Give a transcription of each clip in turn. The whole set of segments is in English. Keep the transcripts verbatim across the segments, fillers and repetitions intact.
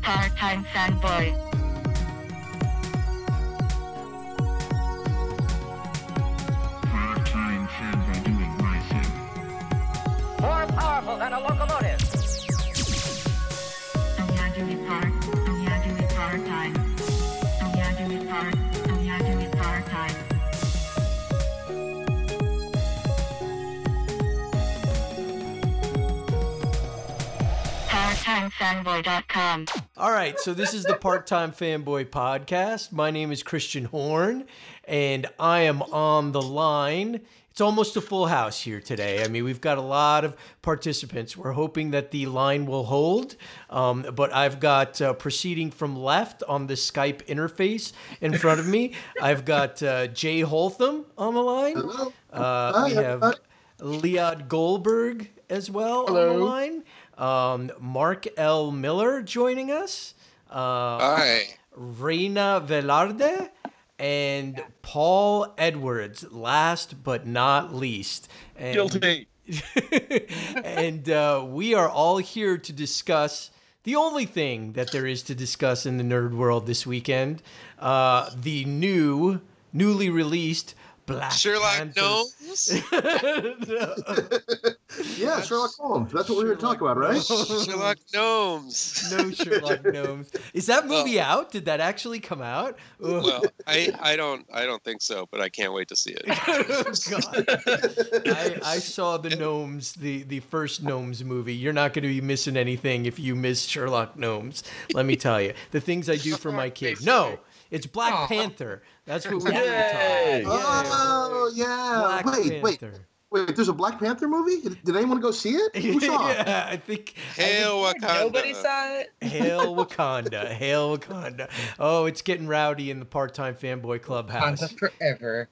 Part-time fanboy. Part-time fanboy doing my thing. More powerful than a locomotive. Oh yeah, do it part. Oh yeah, do it part-time. Oh yeah, do it part. Oh yeah, do it part-time. part time fanboy dot com. All right, so this is the Part-Time Fanboy Podcast. My name is Christian Horn, and I am on the line. It's almost a full house here today. I mean, we've got a lot of participants. We're hoping that the line will hold, um, but I've got uh, proceeding from left on the Skype interface in front of me. I've got uh, Jay Holtham on the line. Hello. Uh, Hi, we have everybody. Leod Goldberg as well on the line. Um, Mark L. Miller joining us. Uh, Hi. Reina Velarde and Paul Edwards, last but not least. And, Guilty. and uh, we are all here to discuss the only thing that there is to discuss in the nerd world this weekend, uh, the new, newly released Black Sherlock Panther. Gnomes? Yeah, Sherlock Holmes. That's what we were talking about, right? Sherlock Gnomes. No Sherlock Gnomes. Is that movie out? Did that actually come out? Ugh. Well, I, I don't I don't think so, but I can't wait to see it. God. I, I saw the Gnomes, the, the first Gnomes movie. You're not going to be missing anything if you miss Sherlock Gnomes. Let me tell you. The things I do for my kids. No, it's Black Aw. Panther. That's what we're doing. Yay. Oh, yeah. Black wait, wait, Panther. wait. There's a Black Panther movie? Did anyone go see it? Who saw it? Yeah, I think. Hail Wakanda. Nobody saw it. Hail Wakanda. Hail Wakanda. Oh, it's getting rowdy in the Part-Time Fanboy Clubhouse. Wakanda forever.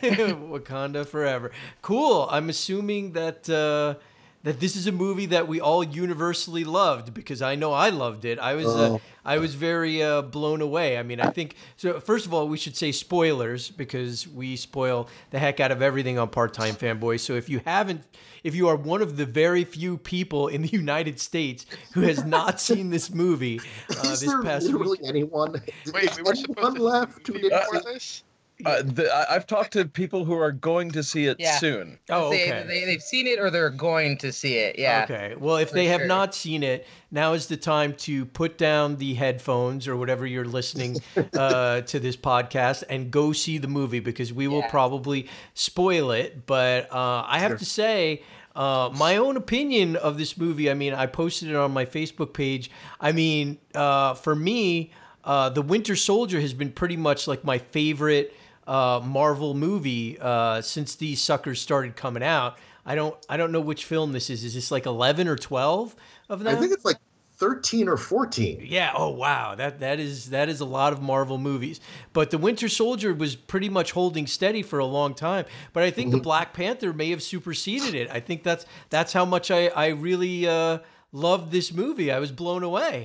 Wakanda forever. Cool. I'm assuming that uh, that this is a movie that we all universally loved, because I know I loved it. I was uh, Oh. I was very uh, blown away. I mean, I think so. First of all, we should say spoilers, because we spoil the heck out of everything on Part-Time Fanboy. So if you haven't, if you are one of the very few people in the United States who has not seen this movie uh, Is this there past literally week, anyone? Wait, Is we were anyone supposed to left who didn't for see- this? Uh, the, I- I've talked to people who are going to see it Yeah. soon. oh, They, okay. they, they've seen it or they're going to see it. Yeah. Okay. Well, if For they have sure. not seen it, now is the time to put down the headphones or whatever you're listening uh, to this podcast and go see the movie, because we will Yeah. probably spoil it. But uh, I have to say, uh, my own opinion of this movie, I mean, I posted it on my Facebook page. I mean, uh, for me, uh, The Winter Soldier has been pretty much like my favorite uh, Marvel movie uh, since these suckers started coming out. I don't I don't know which film this is. Is this like eleven or twelve of them? I think it's like thirteen or fourteen. Yeah. Oh wow. That that is that is a lot of Marvel movies. But the Winter Soldier was pretty much holding steady for a long time. But I think the Black Panther may have superseded it. I think that's that's how much I I really uh, loved this movie. I was blown away.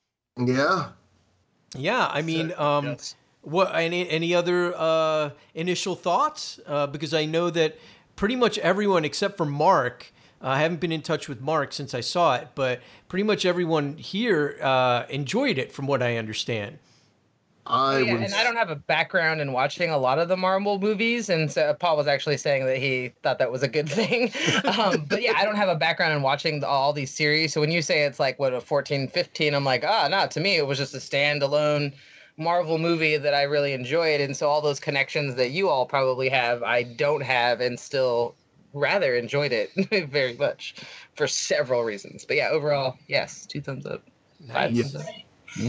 Yeah. Yeah. I mean, um, what any any other uh, initial thoughts? Uh, because I know that pretty much everyone except for Mark. Uh, I haven't been in touch with Mark since I saw it, but pretty much everyone here uh, enjoyed it, from what I understand. I Oh, yeah, was, and I don't have a background in watching a lot of the Marvel movies, and so Paul was actually saying that he thought that was a good thing. um, but yeah, I don't have a background in watching the, all these series. So when you say it's like, what, a fourteen, fifteen, I'm like, ah, no, to me, it was just a standalone Marvel movie that I really enjoyed. And so all those connections that you all probably have, I don't have, and still rather enjoyed it very much for several reasons. But yeah, overall, yes, two thumbs up. Five Nice. thumbs up.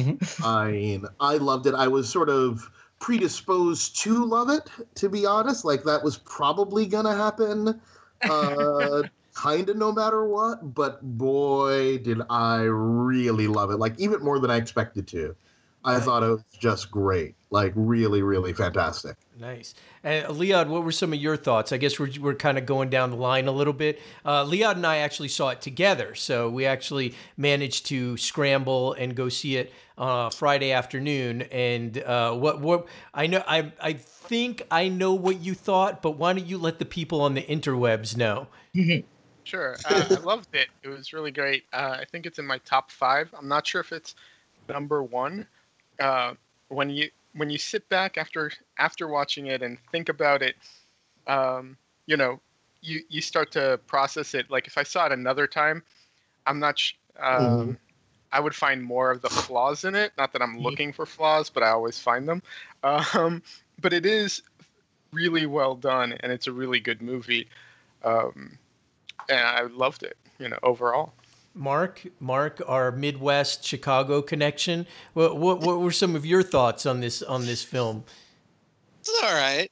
I mean, I loved it. I was sort of predisposed to love it, to be honest. Like, that was probably going to happen, uh, kind of no matter what. But boy, did I really love it. Like, even more than I expected to. I thought it was just great. Like, really, really fantastic. Nice. And Leod, what were some of your thoughts? I guess we're, we're kind of going down the line a little bit. Uh, Leod and I actually saw it together, so we actually managed to scramble and go see it uh, Friday afternoon. And uh, what what I know, I I think I know what you thought, but why don't you let the people on the interwebs know? Sure. Uh, I loved it. It was really great. Uh, I think it's in my top five. I'm not sure if it's number one. Uh, when you when you sit back after after watching it and think about it, um, you know, you you start to process it. Like if I saw it another time, I'm not. Sh- um, mm-hmm. I would find more of the flaws in it. Not that I'm looking for flaws, but I always find them. Um, but it is really well done, and it's a really good movie. Um, and I loved it, you know, overall. Mark, Mark, our Midwest Chicago connection. What, what, what were some of your thoughts on this on this film? It's all right.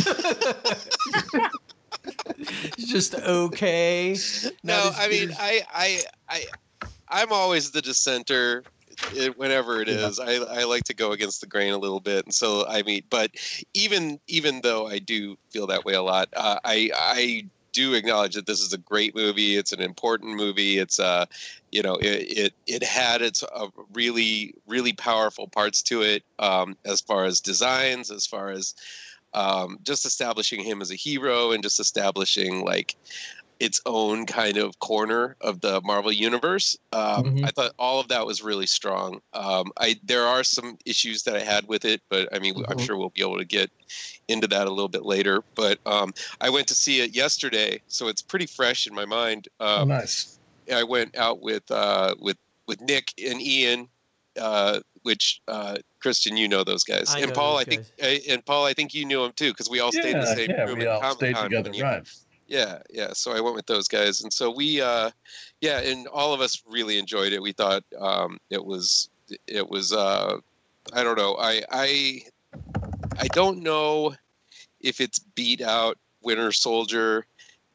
It's just okay. No, I mean, I, I, I, I'm always the dissenter. It, whenever it is, yeah. I, I like to go against the grain a little bit, and so I mean, but even even though I do feel that way a lot, uh, I I. do acknowledge that this is a great movie. It's an important movie. It's uh, you know, it it, it had its uh, really really powerful parts to it, um, as far as designs, as far as um, just establishing him as a hero and just establishing like its own kind of corner of the Marvel universe. Um, mm-hmm. I thought all of that was really strong. Um, I there are some issues that I had with it, but I mean, mm-hmm. I'm sure we'll be able to get into that a little bit later. But um, I went to see it yesterday, so it's pretty fresh in my mind. Um, oh, nice. I went out with uh, with with Nick and Ian, uh, which uh, Christian, you know those guys, I and Paul. I think, uh, and Paul, I think you knew them too, because we all yeah, stayed in the same yeah, room. We at all stayed together, you, right? Yeah, yeah. So I went with those guys, and so we, uh, yeah, and all of us really enjoyed it. We thought um, it was, it was, uh, I don't know, I, I, I don't know if it's beat out Winter Soldier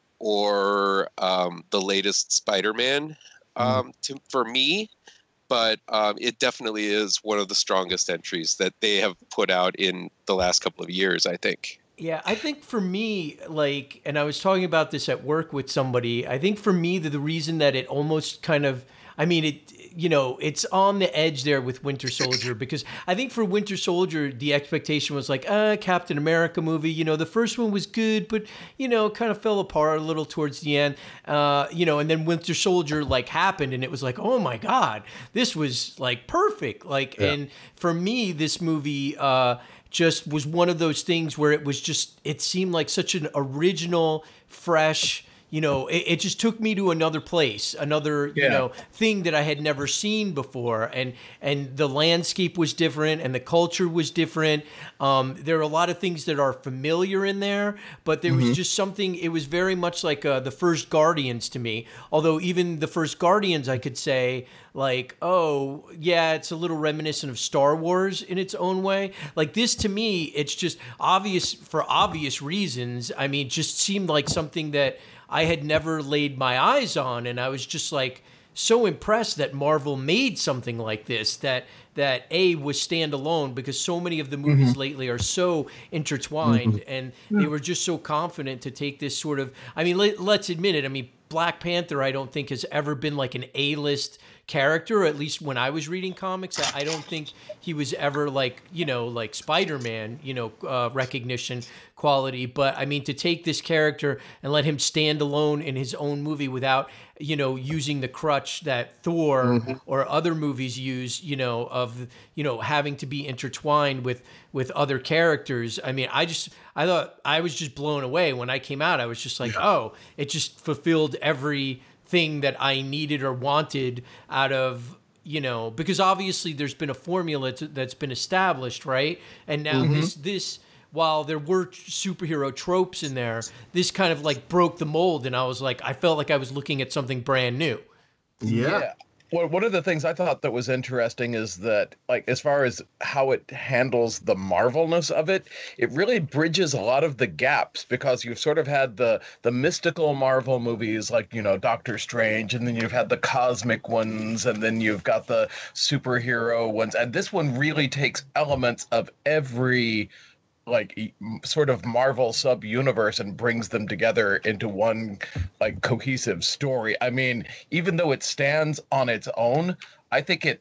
or um, the latest Spider-Man um, to, for me, but um, it definitely is one of the strongest entries that they have put out in the last couple of years, I think. Yeah, I think for me, like, and I was talking about this at work with somebody, I think for me, the, the reason that it almost kind of, I mean, it, you know, it's on the edge there with Winter Soldier, because I think for Winter Soldier, the expectation was like, uh, Captain America movie, you know, the first one was good, but, you know, kind of fell apart a little towards the end, uh, you know, and then Winter Soldier, like, happened, and it was like, oh my God, this was, like, perfect. Like, yeah. And for me, this movie, uh, just was one of those things where it was just, it seemed like such an original, fresh, you know, it, it just took me to another place, another, yeah. you know, thing that I had never seen before. And, and the landscape was different and the culture was different. Um, there are a lot of things that are familiar in there, but there mm-hmm. was just something, it was very much like uh, the first Guardians to me. Although even the first Guardians, I could say, like, oh, yeah, it's a little reminiscent of Star Wars in its own way. Like this, to me, it's just obvious for obvious reasons. I mean, it just seemed like something that I had never laid my eyes on. And I was just like so impressed that Marvel made something like this, that that A, was standalone, because so many of the movies mm-hmm. lately are so intertwined mm-hmm. and they were just so confident to take this sort of, I mean, let, let's admit it. I mean, Black Panther, I don't think has ever been like an A-list character, or at least when I was reading comics, I, I don't think he was ever like, you know, like Spider-Man, you know, uh, recognition quality. But I mean, to take this character and let him stand alone in his own movie without, you know, using the crutch that Thor mm-hmm. or other movies use, you know, of, you know, having to be intertwined with, with other characters. I mean, I just, I thought I was just blown away when I came out. I was just like, yeah. oh, it just fulfilled every thing that I needed or wanted out of, you know, because obviously there's been a formula to, that's been established, right? And now mm-hmm. this, this, while there were superhero tropes in there, this kind of like broke the mold. And I was like, I felt like I was looking at something brand new. Yeah. yeah. Well, one of the things I thought that was interesting is that, like, as far as how it handles the Marvelness of it, it really bridges a lot of the gaps, because you've sort of had the the mystical Marvel movies like, you know, Doctor Strange, and then you've had the cosmic ones, and then you've got the superhero ones. And this one really takes elements of every like sort of Marvel sub-universe and brings them together into one like cohesive story. I mean, even though it stands on its own, I think it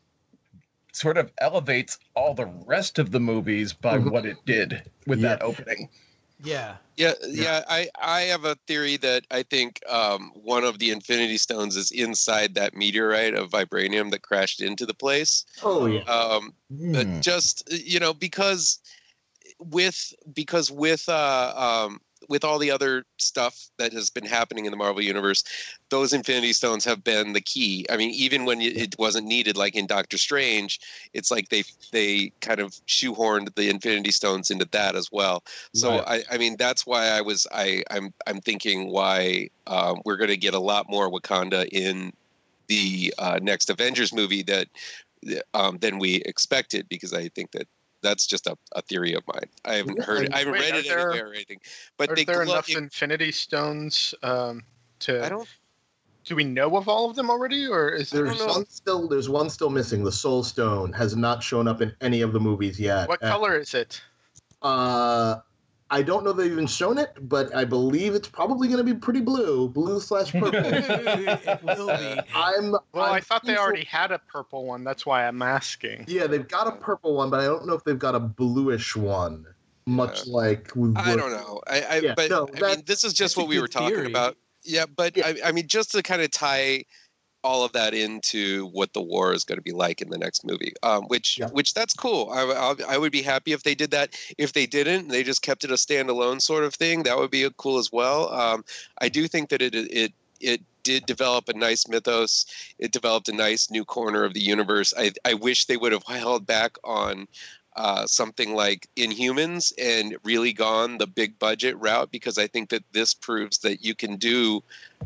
sort of elevates all the rest of the movies by mm-hmm. what it did with yeah. that opening. Yeah. Yeah, yeah. I, I have a theory that I think um, one of the Infinity Stones is inside that meteorite of vibranium that crashed into the place. Oh yeah. Um, but just you know, because with because with uh, um, with all the other stuff that has been happening in the Marvel Universe, those Infinity Stones have been the key. I mean, even when it wasn't needed, like in Doctor Strange, it's like they they kind of shoehorned the Infinity Stones into that as well. So Right. I, I mean, that's why I was I I'm I'm thinking why um, we're going to get a lot more Wakanda in the uh, next Avengers movie that um, than we expected, because I think that. That's just a, a theory of mine. I haven't heard it. I haven't Wait, read are it there- anywhere or anything. But Are they there glow- enough it- Infinity Stones um, to? I don't. Do we know of all of them already, or is there There's some? one still. There's one still missing. The Soul Stone has not shown up in any of the movies yet. What And, color is it? Uh, I don't know they've even shown it, but I believe it's probably going to be pretty blue, blue slash purple. It will be. I'm. Well, I'm I thought they thankful- already had a purple one. That's why I'm asking. Yeah, they've got a purple one, but I don't know if they've got a bluish one. Much like we I were- don't know. I, I Yeah, but no, I that- mean, this is just that's a what we were good talking theory. about. Yeah, but Yeah. I, I mean, just to kind of tie all of that into what the war is going to be like in the next movie, um, which Yeah. which that's cool. I, I I would be happy if they did that. If they didn't, they just kept it a standalone sort of thing. That would be cool as well. Um, I do think that it it it did develop a nice mythos. It developed a nice new corner of the universe. I I wish they would have held back on. Uh, something like Inhumans and really gone the big budget route, because I think that this proves that you can do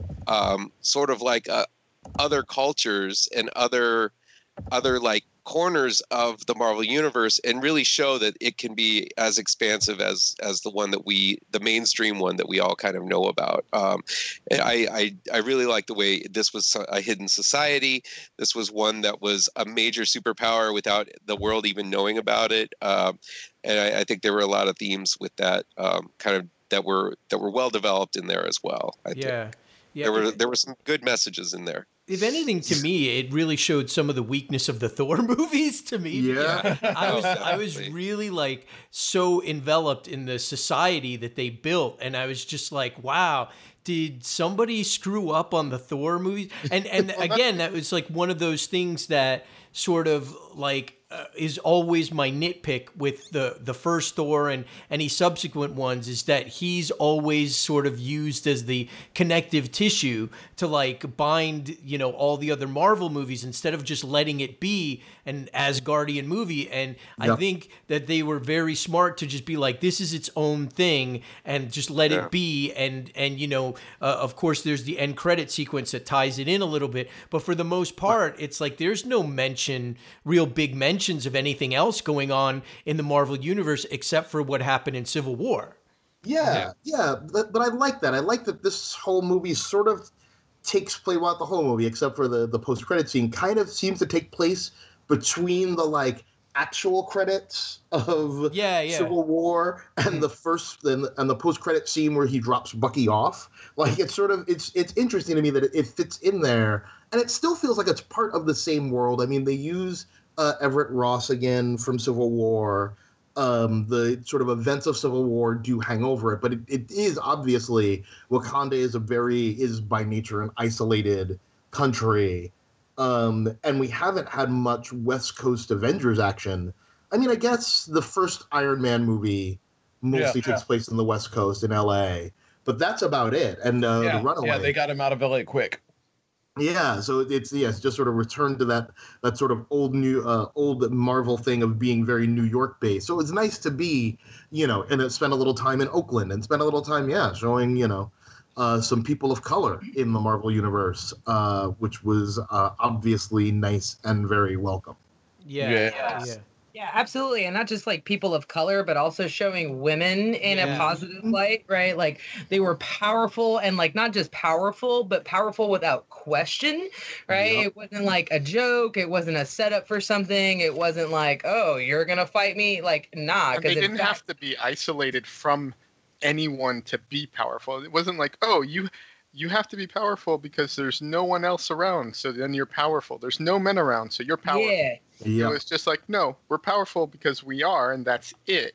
um, sort of like uh, other cultures and other other like corners of the Marvel universe and really show that it can be as expansive as as the one that we the mainstream one that we all kind of know about. Um, and I, I I really like the way this was a hidden society. This was one that was a major superpower without the world even knowing about it. Um, and I, I think there were a lot of themes with that um, kind of that were that were well developed in there as well. I think. Yeah. Yeah. There were there were some good messages in there. If anything, to me, it really showed some of the weakness of the Thor movies to me. Yeah. I was I was Definitely. really like so enveloped in the society that they built, and I was just like, wow, did somebody screw up on the Thor movies? And and again, that was like one of those things that sort of like uh, is always my nitpick with the the first Thor and any subsequent ones, is that he's always sort of used as the connective tissue to like bind, you know, all the other Marvel movies instead of just letting it be an Asgardian movie. And I Yeah. think that they were very smart to just be like, this is its own thing and just let Yeah. it be. And and you know, uh, of course, there's the end credit sequence that ties it in a little bit, but for the most part, it's like there's no mention, real big mentions of anything else going on in the Marvel universe except for what happened in Civil War. Yeah, yeah, but, but I like that. I like that this whole movie sort of takes place, well, not the whole movie, except for the, the post-credit scene, kind of seems to take place between the, like, actual credits of Yeah, yeah. Civil War and the first and, and the post-credit scene where he drops Bucky off. Like, it's sort of, it's it's interesting to me that it, it fits in there, and it still feels like it's part of the same world. I mean, they use uh, Everett Ross again from Civil War. Um, the sort of events of Civil War do hang over it, but it, it is obviously Wakanda is a very is by nature an isolated country, um, and we haven't had much West Coast Avengers action. I mean, I guess the first Iron Man movie mostly Yeah, takes yeah. place in the West Coast in L A, but that's about it. And uh, yeah, the Runaway, yeah, they got him out of L A quick. yeah, so it's yes, just sort of returned to that that sort of old new uh, old Marvel thing of being very New York based. So it's nice to be, you know, and uh, spend a little time in Oakland and spend a little time, yeah, showing you know uh, some people of color in the Marvel universe, uh, which was uh, obviously nice and very welcome. Yeah. Yes. Yeah. Yeah, absolutely. And not just like people of color, but also showing women in Yeah. a positive light, right? Like they were powerful and like not just powerful, but powerful without question, right? Yep. It wasn't like a joke. It wasn't a setup for something. It wasn't like, oh, you're going to fight me. Like, nah. And they in didn't fact- have to be isolated from anyone to be powerful. It wasn't like, oh, you you have to be powerful because there's no one else around, so then you're powerful. There's no men around, so you're powerful. Yeah. It Yeah, was just like, no, we're powerful because we are, and that's it.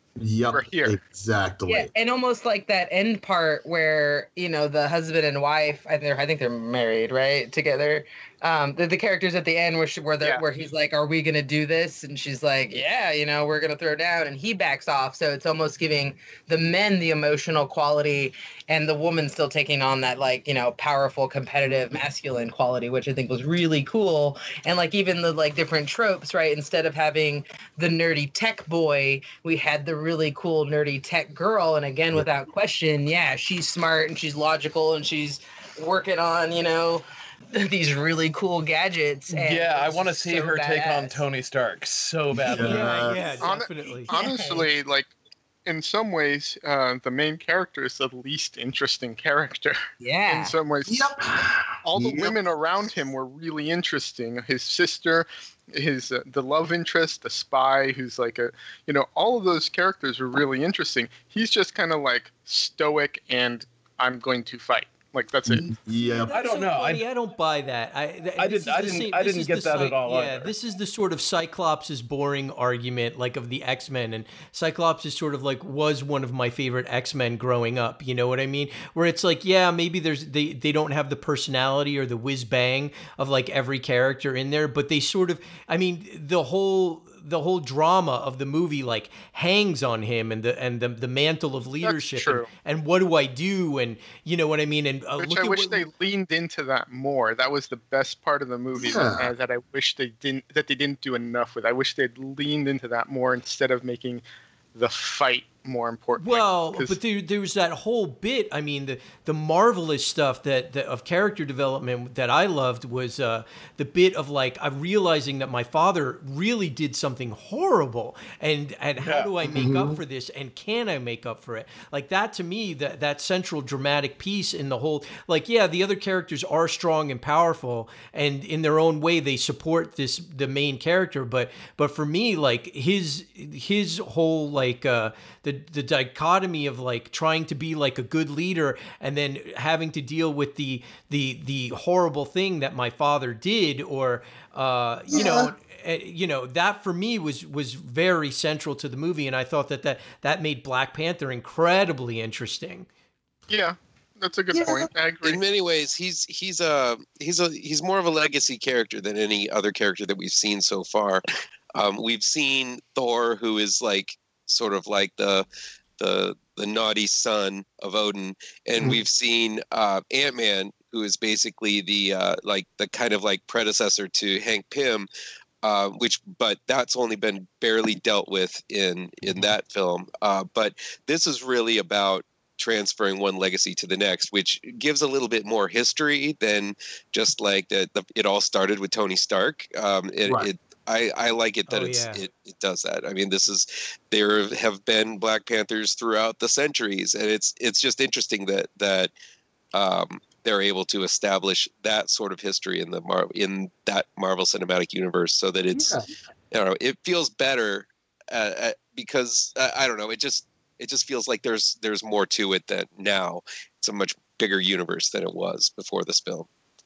Yep, We're here. exactly. Yeah, and almost like that end part where, you know, the husband and wife, I think they're, I think they're married, right, together. Um, the, the characters at the end where she, where the, Yeah. where he's like, "Are we gonna do this?" And she's like, "Yeah, you know, we're gonna throw down," and he backs off. So it's almost giving the men the emotional quality, and the woman still taking on that, like, you know, powerful, competitive, masculine quality, which I think was really cool. And like even the like different tropes, right? Instead of having the nerdy tech boy, we had the really cool nerdy tech girl. And again, without question, yeah, she's smart and she's logical and she's working on, you know, these really cool gadgets. And Yeah, I it's want to just see so her take on badass. Tony Stark so badly. Yeah, yeah, Hon- definitely. Honestly, like in some ways, uh, the main character is the least interesting character. Yeah. In some ways, Yep. all the Yep. women around him were really interesting. His sister, his uh, the love interest, the spy, who's like a, you know, all of those characters were really interesting. He's just kind of like stoic and I'm going to fight. Like that's it. Yep. That's I don't so know. I- funny. I, don't buy that. I, th- I this didn't- is I the didn't- same- I this didn't is get the that at all Yeah, either. this is the sort of Cyclops' boring argument, like of the X-Men, and Cyclops is sort of like was one of my favorite X-Men growing up. You know what I mean? Where it's like, yeah, maybe there's they they don't have the personality or the whiz bang of like every character in there, but they sort of, I mean, the whole. the whole drama of the movie like hangs on him and the and the, the mantle of leadership true. and, and what do I do and you know what I mean and uh, Which look I at wish what, they leaned into that more. That was the best part of the movie Yeah. uh, that I wish they didn't that they didn't do enough with. I wish they'd leaned into that more instead of making the fight more important. Like, well 'cause- but there, there was that whole bit I mean the the marvelous stuff that, that of character development that I loved was uh the bit of like I'm realizing that my father really did something horrible and and how Yeah. do I make up for this and can I make up for it like that to me that that central dramatic piece in the whole like yeah the other characters are strong and powerful and in their own way they support this the main character but but for me like his his whole like uh the the dichotomy of like trying to be like a good leader and then having to deal with the the the horrible thing that my father did or uh you know uh, you know that for me was was very central to the movie and I thought that that that made Black Panther incredibly interesting. yeah, that's a good Yeah. point. I agree. In many ways, he's he's a he's a he's more of a legacy character than any other character that we've seen so far. Um, we've seen Thor, who is like sort of like the the the naughty son of Odin, and Mhm. we've seen uh, Ant-Man, who is basically the uh, like the kind of like predecessor to Hank Pym, uh, which but that's only been barely dealt with in in that film. Uh, but this is really about transferring one legacy to the next, which gives a little bit more history than just like that. It all started with Tony Stark. Um, it, Right. it I, I like it that Oh, it's yeah. it, it does that. I mean, this is there have been Black Panthers throughout the centuries, and it's it's just interesting that that um, they're able to establish that sort of history in the Mar- in that Marvel Cinematic Universe, so that it's Yeah. I don't know, it feels better uh, uh, because uh, I don't know, it just it just feels like there's there's more to it that now it's a much bigger universe than it was before this film.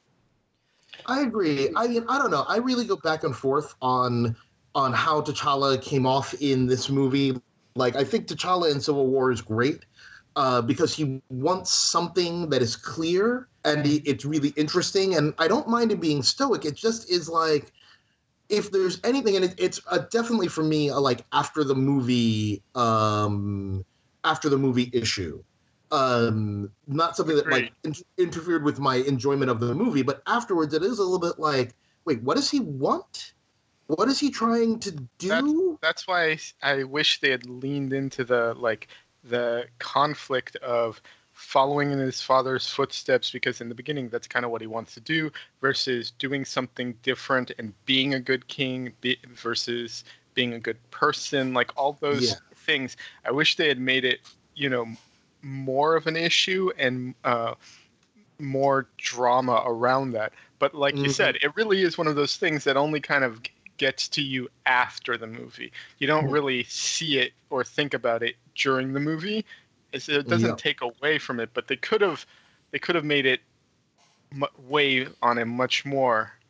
I agree. I mean, I don't know. I really go back and forth on on how T'Challa came off in this movie. Like, I think T'Challa in Civil War is great uh, because he wants something that is clear and he, it's really interesting. And I don't mind him being stoic. It just is like, if there's anything, and it, it's uh, definitely for me, a, like after the movie, um, after the movie issue. Um, not something that like in- interfered with my enjoyment of the movie, but afterwards it is a little bit like, wait, what does he want? What is he trying to do? That's why I, I wish they had leaned into the like the conflict of following in his father's footsteps, because in the beginning that's kind of what he wants to do, versus doing something different and being a good king be, versus being a good person, like all those Yeah. things. I wish they had made it, you know, more of an issue and uh, more drama around that. But like you Mhm. said, it really is one of those things that only kind of gets to you after the movie. You don't really see it or think about it during the movie. It's, it doesn't Yeah. take away from it, but they could have they could have made it mu- weigh on him much more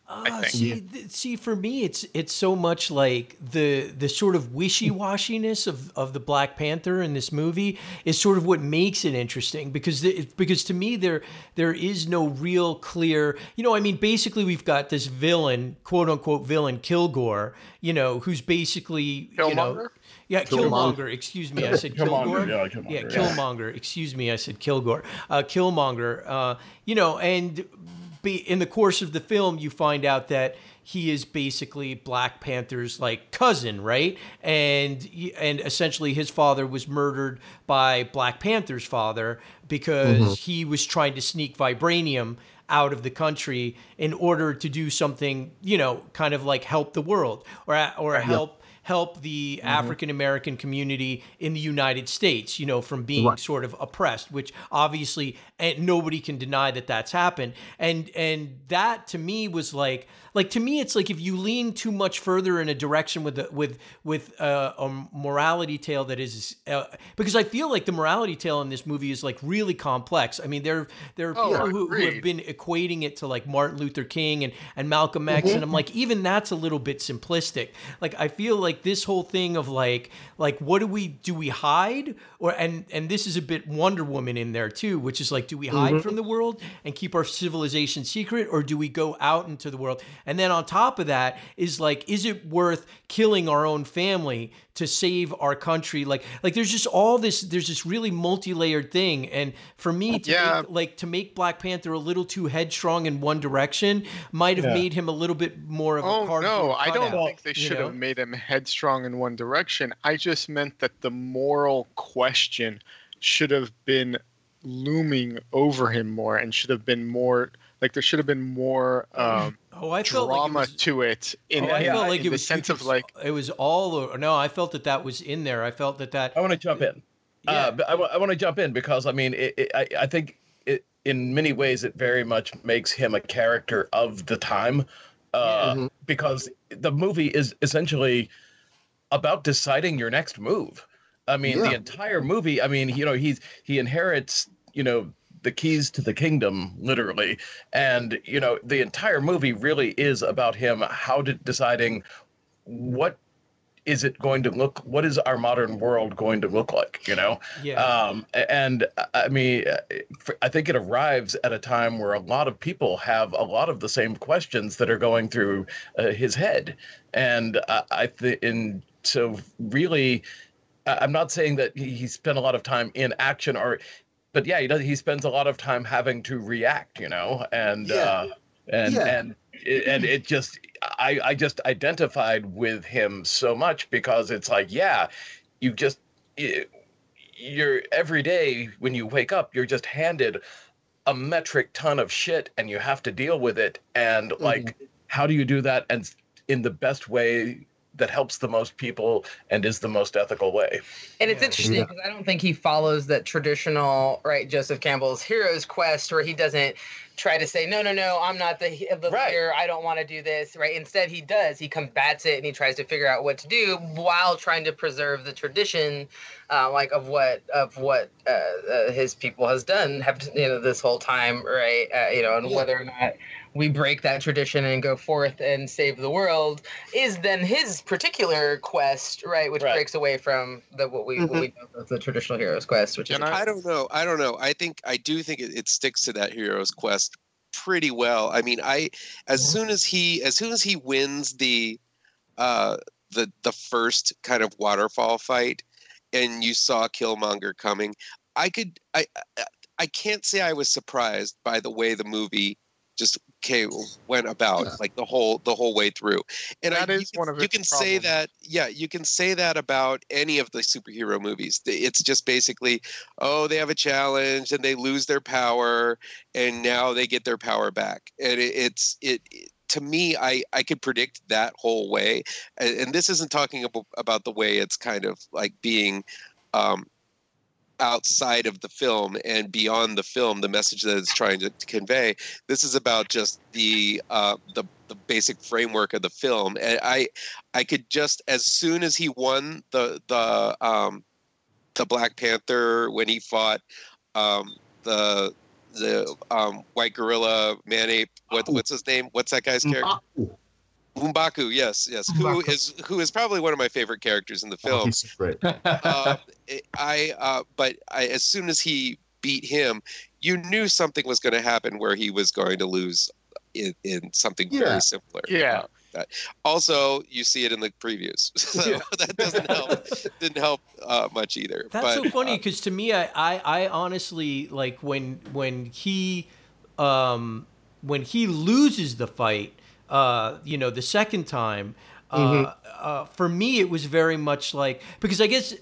I Uh, think. see, th- see, for me, it's it's so much like the the sort of wishy washiness of, of the Black Panther in this movie is sort of what makes it interesting because the, because to me there there is no real clear, you know, I mean, basically we've got this villain, quote unquote villain, Kilgore, you know, who's basically you know. Killmonger? Yeah, Killmonger. Killmonger. Excuse me, I said Killmonger, Kilgore. yeah, Killmonger, yeah, yeah. Killmonger. Excuse me, I said Kilgore. Uh, Killmonger. Uh, you know, and be, in the course of the film, you find out that he is basically Black Panther's like cousin, right? And he- and essentially his father was murdered by Black Panther's father because he was trying to sneak vibranium out of the country in order to do something, you know, kind of like help the world or or help help the African American community in the United States, you know, from being Right. sort of oppressed, which obviously and nobody can deny that that's happened. And and that to me was like like to me it's like if you lean too much further in a direction with the, with with uh, a morality tale that is uh, because I feel like the morality tale in this movie is like really complex. I mean, there there are Oh, people who, who have agreed. been equating it to like Martin Luther King and and Malcolm X, and I'm like, even that's a little bit simplistic. Like I feel like this whole thing of like like what do we do we hide or and and this is a bit Wonder Woman in there too, which is like, do we hide from the world and keep our civilization secret, or do we go out into the world? And then on top of that is like, is it worth killing our own family to save our country? Like like there's just all this there's this really multi-layered thing, and for me to Yeah. make, like to make Black Panther a little too headstrong in one direction might have Yeah. made him a little bit more of a Oh cardboard no, I don't cutout, think they you should know? have made him headstrong in one direction. I just meant that the moral question should have been looming over him more and should have been more like there should have been more um, Oh, I felt like it drama was, to it in, oh, I in- felt like in it the was sense you of could- like it was all over. No, I felt that that was in there. I felt that that I want to jump in. Yeah. Uh, but I, want to jump in because I mean, it, it, I, I think it, in many ways it very much makes him a character of the time, uh, Mhm. because the movie is essentially about deciding your next move. I mean, Yeah. the entire movie. I mean, you know, he's he inherits, you know, the keys to the kingdom, literally, and you know, the entire movie really is about him how to deciding what is it going to look what is our modern world going to look like, you know. yeah. Um, and uh, I mean, uh, for- I think it arrives at a time where a lot of people have a lot of the same questions that are going through uh, his head. And uh, I think, and so really, I- I'm not saying that he, he spent a lot of time in action or, but yeah, he does. He spends a lot of time having to react, you know, and, Yeah. uh, and, Yeah. and, it, and it just, I, I just identified with him so much because it's like, yeah, you just, you- you're every day when you wake up, you're just handed a metric ton of shit and you have to deal with it. And like, how do you do that? And in the best way that helps the most people and is the most ethical way. And it's Yeah. interesting because I don't think he follows that traditional, right, Joseph Campbell's hero's quest where he doesn't try to say, no, no, no, I'm not the, the Right. leader. I don't want to do this, right? Instead, he does. He combats it and he tries to figure out what to do while trying to preserve the tradition, uh, like of what of what uh, uh, his people has done, have you know this whole time, right? Uh, you know, and Yeah. whether or not we break that tradition and go forth and save the world is then his particular quest, right? Which Right. breaks away from the what we what we know as the traditional hero's quest, which is And I- I don't know. I don't know. I think I do think it, it sticks to that hero's quest pretty well. I mean, I as Mhm. soon as he as soon as he wins the uh the the first kind of waterfall fight and you saw Killmonger coming, I could I I, I can't say I was surprised by the way the movie just came, went about Yeah. like the whole the whole way through. And That I, is you can, one of you its can say problems. that yeah, you can say that about any of the superhero movies. It's just basically, oh, they have a challenge and they lose their power and now they get their power back. And it, it's it, it to me, I I could predict that whole way. And, and this isn't talking about, about the way it's kind of like being um, outside of the film and beyond the film, the message that it's trying to, to convey. This is about just the uh, the the basic framework of the film. And I I could just as soon as he won the the um, the Black Panther when he fought um, the the um, white gorilla man ape. What, what's his name? What's that guy's character? M'Baku. M'Baku, yes, yes. Who is who is probably one of my favorite characters in the Oh, film. he's great. uh, I uh, but I, as soon as he beat him, you knew something was going to happen where he was going to lose in, in something Yeah. very similar. Yeah. Uh, that. Also, you see it in the previews, so Yeah. that doesn't help. Didn't help uh, much either. That's but, so funny uh, because to me, I, I, I honestly like when when he um, when he loses the fight, uh, you know, the second time. Uh, Mhm. uh, for me, it was very much like because I guess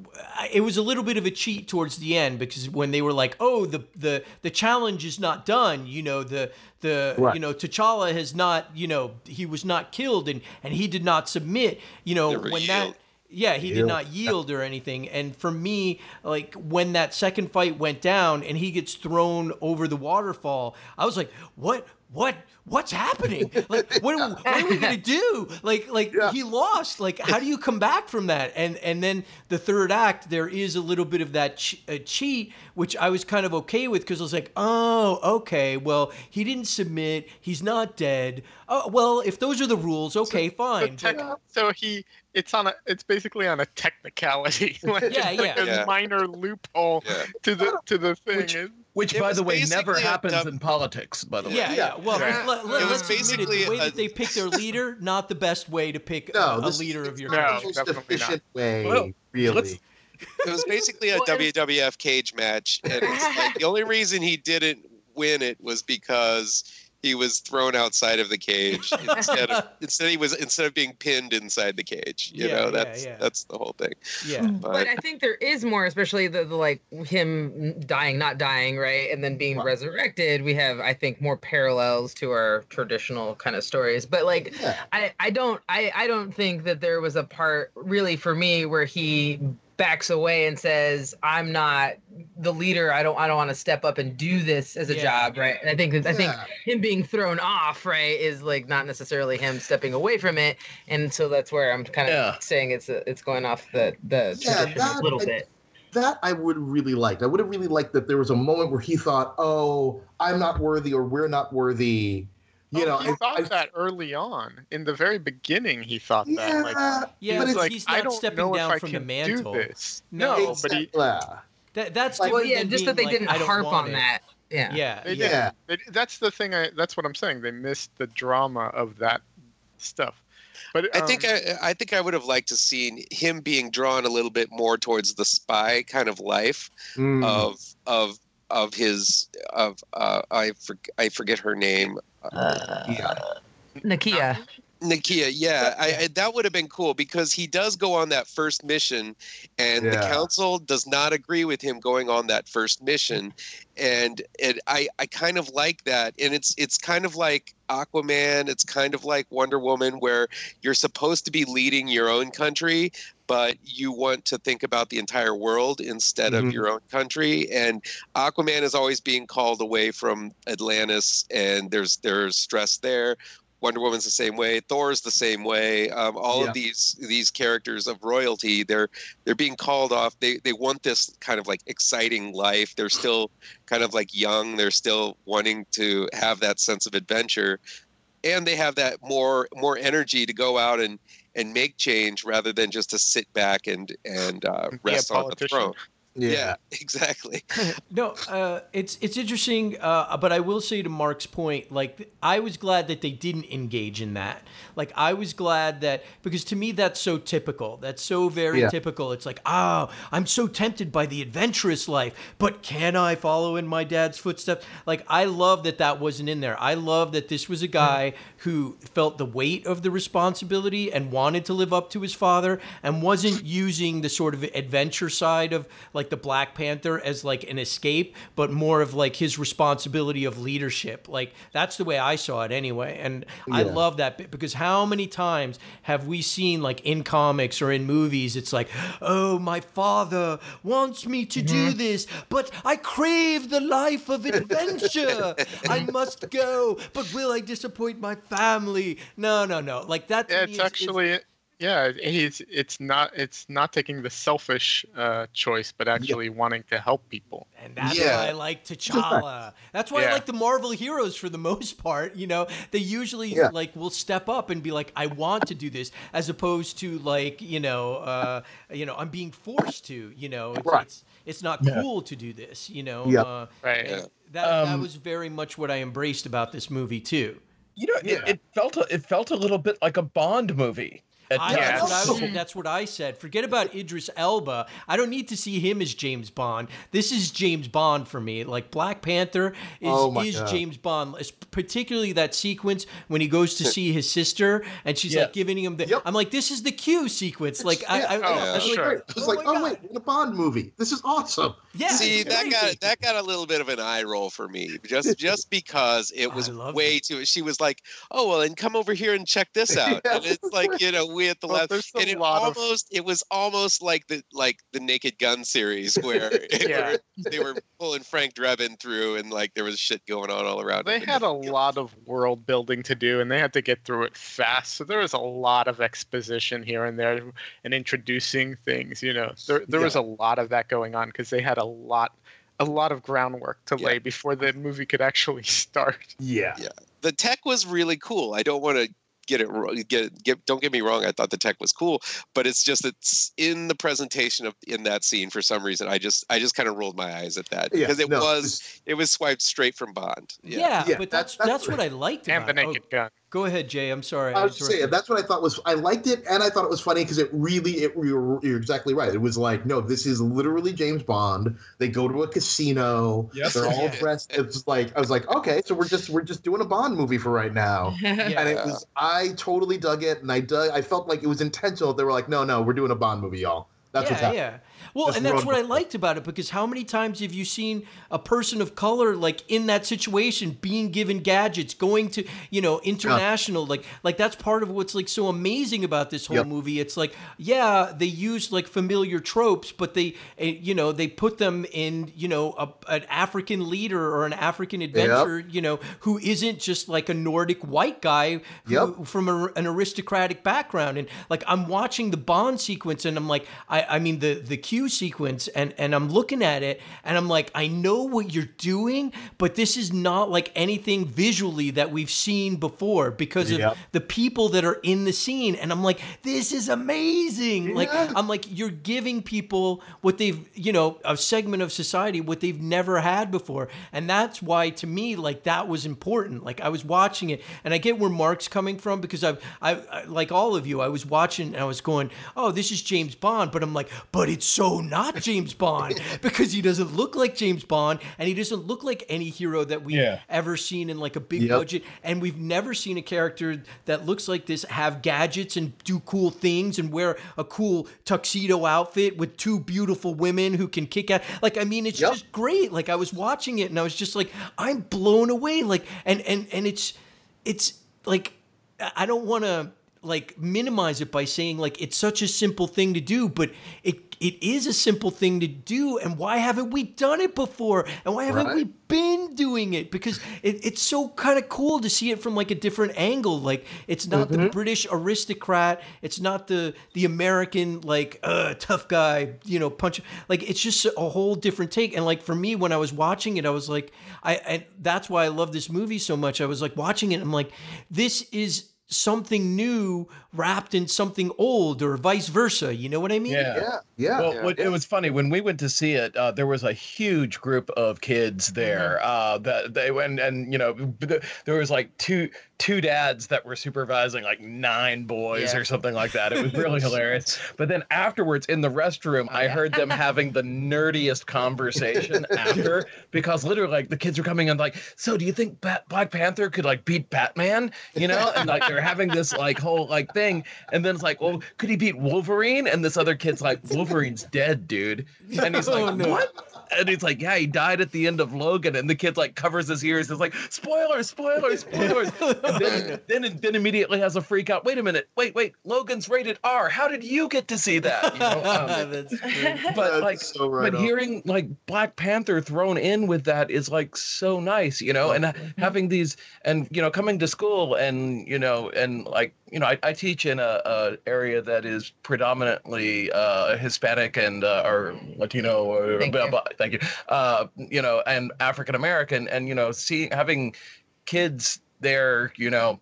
it was a little bit of a cheat towards the end because when they were like, "Oh, the the the challenge is not done," you know, the the Right. you know T'Challa has not, you know, he was not killed and and he did not submit, you know, Never when yield. that. Yeah, he did Yield. not yield or anything. And for me, like when that second fight went down and he gets thrown over the waterfall, I was like, "What? What? What's happening? Like, what? Are, what are we gonna do? Like, like Yeah. he lost. Like, how do you come back from that?" And and then the third act, there is a little bit of that ch- uh, cheat, which I was kind of okay with because I was like, "Oh, okay. Well, he didn't submit. He's not dead. Oh, well, if those are the rules, okay, The fine." tech- But so he, it's on a, it's basically on a technicality, like, Yeah, it's like yeah. a Yeah. minor loophole Yeah. to the to the thing. Which- It- Which, It by was the way, never basically a happens dub- in politics. By the way, Yeah, yeah. Yeah. Well, Yeah. let, It let, was let's admit it. basically The way a- that they pick their leader, not the best way to pick No, a, a this leader is of your No, the country. most definitely not. efficient way, Well, really. let's- It was basically a Well, and- W W F cage match, and it's like the only reason he didn't win it was because he was thrown outside of the cage instead of instead he was instead of being pinned inside the cage. You Yeah, know, yeah, that's yeah. that's the whole thing. Yeah. But I think there is more, especially the, the like him dying, not dying, right, and then being Right. resurrected. We have, I think, more parallels to our traditional kind of stories. But like, Yeah. I, I don't, I, I don't think that there was a part really for me where he backs away and says, "I'm not the leader. I don't, I don't want to step up and do this as a Yeah. job," right? And I think, I think Yeah. him being thrown off, right, is like not necessarily him stepping away from it. And so that's where I'm kind of Yeah. saying it's a, it's going off the the Yeah, tradition a that- little I- bit. That I would have really liked. I would have really liked that there was a moment where he thought, "Oh, I'm not worthy," or "We're not worthy." You oh, know, he I- thought I- that early on in the very beginning. He thought that. Like, Yeah, Yeah, he but was it's like, he's I not don't stepping know down if I from can the mantle. do this. No, No, but he, yeah. That, that's Like- Well, different yeah, than just that being they like, didn't "I don't harp want on it." that. Yeah. Yeah, They yeah. didn't. They- that's the thing. I that's what I'm saying. They missed the drama of that stuff. But I think um, I, I think I would have liked to seen him being drawn a little bit more towards the spy kind of life Mm. of of of his of uh, I for, I forget her name. yeah. Nakia. Nakia, yeah, I, I, that would have been cool because he does go on that first mission, and the Yeah. council does not agree with him going on that first mission, and it, I, I kind of like that, and it's it's kind of like Aquaman, it's kind of like Wonder Woman, where you're supposed to be leading your own country, but you want to think about the entire world instead Mhm. of your own country, and Aquaman is always being called away from Atlantis, and there's there's stress there. Wonder Woman's the same way. Thor's the same way. Um, all Yeah. of these these characters of royalty, they're they're being called off. They they want this kind of like exciting life. They're still kind of like young. They're still wanting to have that sense of adventure, and they have that more more energy to go out and and make change rather than just to sit back and and uh, Be a rest on the politician. throne. Yeah. Yeah, exactly. No, uh, it's it's interesting, uh, but I will say to Mark's point, like I was glad that they didn't engage in that. Like I was glad that because to me that's so typical. That's so very Yeah. typical. It's like, oh, I'm so tempted by the adventurous life, but can I follow in my dad's footsteps? Like I love that that wasn't in there. I love that this was a guy who felt the weight of the responsibility and wanted to live up to his father and wasn't using the sort of adventure side of like the Black Panther as like an escape, but more of like his responsibility of leadership. Like that's the way I saw it anyway. And I Yeah. love that bit because how many times have we seen like in comics or in movies, it's like, oh, my father wants me to do this, but I crave the life of adventure. I must go, but will I disappoint my family? No, no, no. Like that. to yeah, me it's is- is- actually Yeah, he's it's not it's not taking the selfish uh, choice, but actually wanting to help people. And that's Yeah. why I like T'Challa. That's why I Yeah. like the Marvel heroes for the most part. You know, they usually Yeah. like will step up and be like, "I want to do this," as opposed to like, you know, uh, you know, I'm being forced to. You know, it's Right. it's, it's not Yeah. cool to do this. You know, Yeah. uh, Right. and that that Um, was very much what I embraced about this movie too. You know, Yeah. it, it felt a, it felt a little bit like a Bond movie. At I, Yeah. that's, what I was, Yes. that's what I said. Forget about Idris Elba. I don't need to see him as James Bond. This is James Bond for me. Like Black Panther is, Oh my is God. James Bond. Es- Particularly that sequence when he goes to see his sister and she's like Yes. giving him the. Yep. I'm like, this is the Q sequence. Like I, I, Yeah. I, Oh, I was like, sure. I was oh like, my oh God. wait, in a Bond movie. This is awesome. Yeah, See, it's that great. got that got a little bit of an eye roll for me, just just because it was I love way it. too. She was like, "Oh well, and come over here and check this out." Yeah. And it's like, you know, we at the Well, left, there's a and it lot of- almost it was almost like the like the Naked Gun series where it Yeah. were- they were pulling Frank Drebin through, and like there was shit going on all around. They him. had a lot of world building to do, and they had to get through it fast. So there was a lot of exposition here and there, and introducing things. You know, there there was a lot of that going on because they had a lot, a lot of groundwork to Yeah. lay before the movie could actually start. Yeah. Yeah. The tech was really cool. I don't want to get it wrong. Get, get don't get me wrong. I thought the tech was cool, but it's just it's in the presentation of in that scene for some reason. I just I just kind of rolled my eyes at that Yeah, because it no, was it was swiped straight from Bond. Yeah, Yeah, but that's- that's that's that's what I liked And about the it. Naked Oh, Gun. go ahead, Jay. I'm sorry. I was just saying interrupted. that's what I thought was I liked it, and I thought it was funny because it really it you're, you're exactly right. It was like, no, this is literally James Bond. They go to a casino. Yes. They're all Yeah. dressed. It's like I was like, okay, so we're just we're just doing a Bond movie for right now. Yeah. And it was I totally dug it, and I dug. I felt like it was intentional. They were like, no, no, we're doing a Bond movie, y'all. That's what's yeah, happening. yeah. Well, Just and that's run what I with it. liked about it because how many times have you seen a person of color like in that situation being given gadgets, going to, you know, international, like like that's part of what's like so amazing about this whole Yep. movie. It's like, yeah, they use like familiar tropes, but they uh, you know, they put them in, you know, a, an African leader or an African adventurer, you know, who isn't just like a Nordic white guy who, Yep. from a, an aristocratic background. And like I'm watching the Bond sequence and I'm like, I, I mean the the Q sequence and and I'm looking at it and I'm like, I know what you're doing, but this is not like anything visually that we've seen before because of Yep. the people that are in the scene. And I'm like, this is amazing. Like Yeah. I'm like, you're giving people what they've, you know, a segment of society what they've never had before. And that's why to me, like that was important. Like I was watching it and I get where Mark's coming from because I've I, I like all of you, I was watching and I was going, oh, this is James Bond, but I'm like, but it's so not James Bond because he doesn't look like James Bond and he doesn't look like any hero that we've Yeah. ever seen in like a big Yep. budget, and we've never seen a character that looks like this have gadgets and do cool things and wear a cool tuxedo outfit with two beautiful women who can kick out. Like I mean, it's Yep. just great. Like I was watching it and I was just like, I'm blown away. Like and and and it's it's like I don't want to like minimize it by saying like it's such a simple thing to do, but it it is a simple thing to do, and why haven't we done it before? And why haven't Right. we been doing it? Because it, it's so kind of cool to see it from like a different angle. Like it's not the British aristocrat, it's not the the American like uh tough guy, you know, punch. Like it's just a whole different take. And like for me, when I was watching it, I was like, I and that's why I love this movie so much. I was like watching it, I'm like, this is something new wrapped in something old or vice versa. You know what I mean? Yeah. Yeah, yeah. Well, Yeah. what, it was funny when we went to see it. Uh, there was a huge group of kids there. Uh, that they went and you know th- there was like two two dads that were supervising like nine boys Yeah. or something like that. It was really hilarious. But then afterwards in the restroom, I heard them having the nerdiest conversation after because literally like the kids were coming in like, so do you think Bat- Black Panther could like beat Batman? You know, and like they're having this like whole like thing, and then it's like, well, could he beat Wolverine? And this other kid's like, Wolverine's dead, dude. And he's like, Oh, no. what? And he's like, yeah, he died at the end of Logan. And the kid like covers his ears. It's like, spoilers, spoilers, spoilers. And then, then, then immediately has a freak out. Wait a minute. Wait, wait. Logan's rated R. How did you get to see that? You know, um, That's great. but That's like, so right but on. hearing like Black Panther thrown in with that is like so nice, you know, and uh, having these and you know coming to school and you know know, and like, you know, I, I teach in a, a area that is predominantly uh, Hispanic and uh, or Latino, or Thank blah, you. blah, thank you, uh, you know, and African American, and you know, seeing having kids there, you know,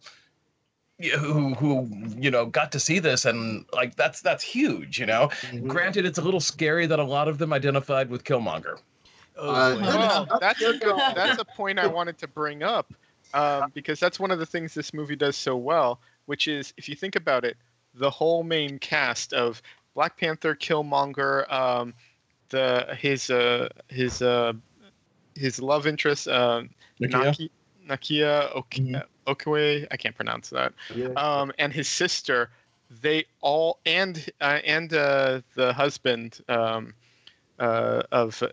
who who you know got to see this, and like that's that's huge, you know. Mhm. Granted, it's a little scary that a lot of them identified with Killmonger. Oh, Uh, boy. Well, that's a Yeah. good, that's a point I wanted to bring up, um, because that's one of the things this movie does so well, which is, if you think about it, the whole main cast of Black Panther, Killmonger, um, the his uh, his uh, his love interest, uh, Nakia? Naki, Nakia Ok- Mhm. Okwe, I can't pronounce that, Yeah. um, and his sister, they all, and uh, and uh, the husband um, uh, of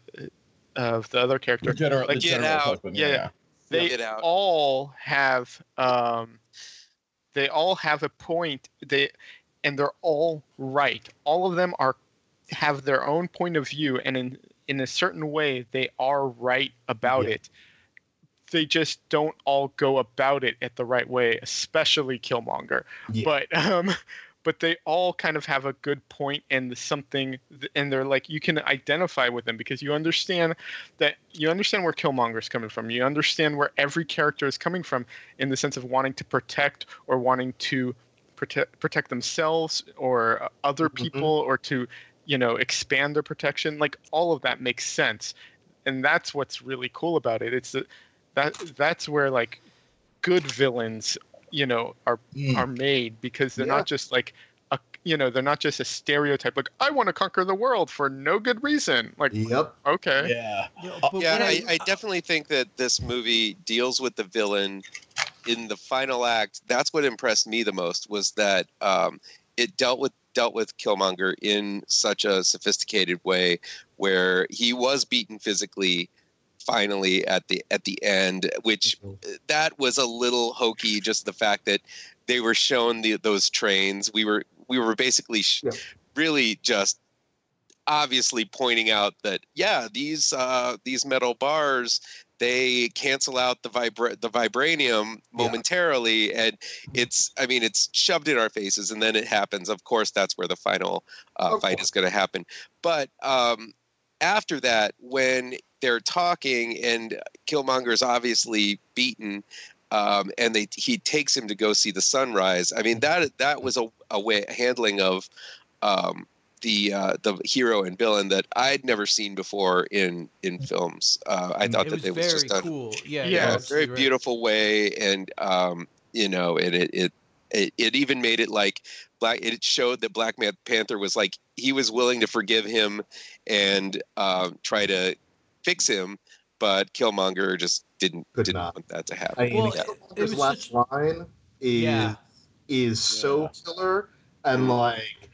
of the other character, General, Like, the Get general's Out. husband, Yeah, yeah. they Get Out. all have um, they all have a point. They and they're all right. All of them are have their own point of view, and in in a certain way, they are right about Yeah. it. They just don't all go about it at the right way, especially Killmonger. Yeah. But um, but they all kind of have a good point and something, and they're like, you can identify with them because you understand that you understand where Killmonger's coming from. You understand where every character is coming from in the sense of wanting to protect or wanting to protect protect themselves or uh, other Mhm. people, or to, you know, expand their protection. Like, all of that makes sense, and that's what's really cool about it. It's that that that's where, like, good villains, you know, are Mm. are made, because they're Yeah. not just like a, you know, they're not just a stereotype, like, I want to conquer the world for no good reason. Like, Yep. okay. Yeah. Yeah, Uh, but Yeah, what I, I definitely think that this movie deals with the villain in the final act. That's what impressed me the most, was that um, it dealt with dealt with Killmonger in such a sophisticated way, where he was beaten physically finally at the at the end, which that was a little hokey. Just the fact that they were shown the, those trains, we were we were basically sh- Yeah. really just obviously pointing out that, yeah, these uh, these metal bars, they cancel out the vibra- the vibranium momentarily, and it's I mean it's shoved in our faces, and then it happens. Of course, that's where the final uh, Of fight course. is going to happen. But um, after that, when they're talking and Killmonger's obviously beaten, um, and they he takes him to go see the sunrise. I mean, that that was a, a way a handling of um, the uh, the hero and villain that I'd never seen before in in films. Uh, I thought it that was it was very just done cool. Yeah, Yeah, you're in a very absolutely right. beautiful way, and um, you know, and it it. It, it even made it like Black. It showed that Black Man- Panther was like he was willing to forgive him and um, try to fix him, but Killmonger just didn't Could didn't not. want that to happen. I mean, Well, Yeah. it was his last such- line is Yeah. is so Yeah. killer and like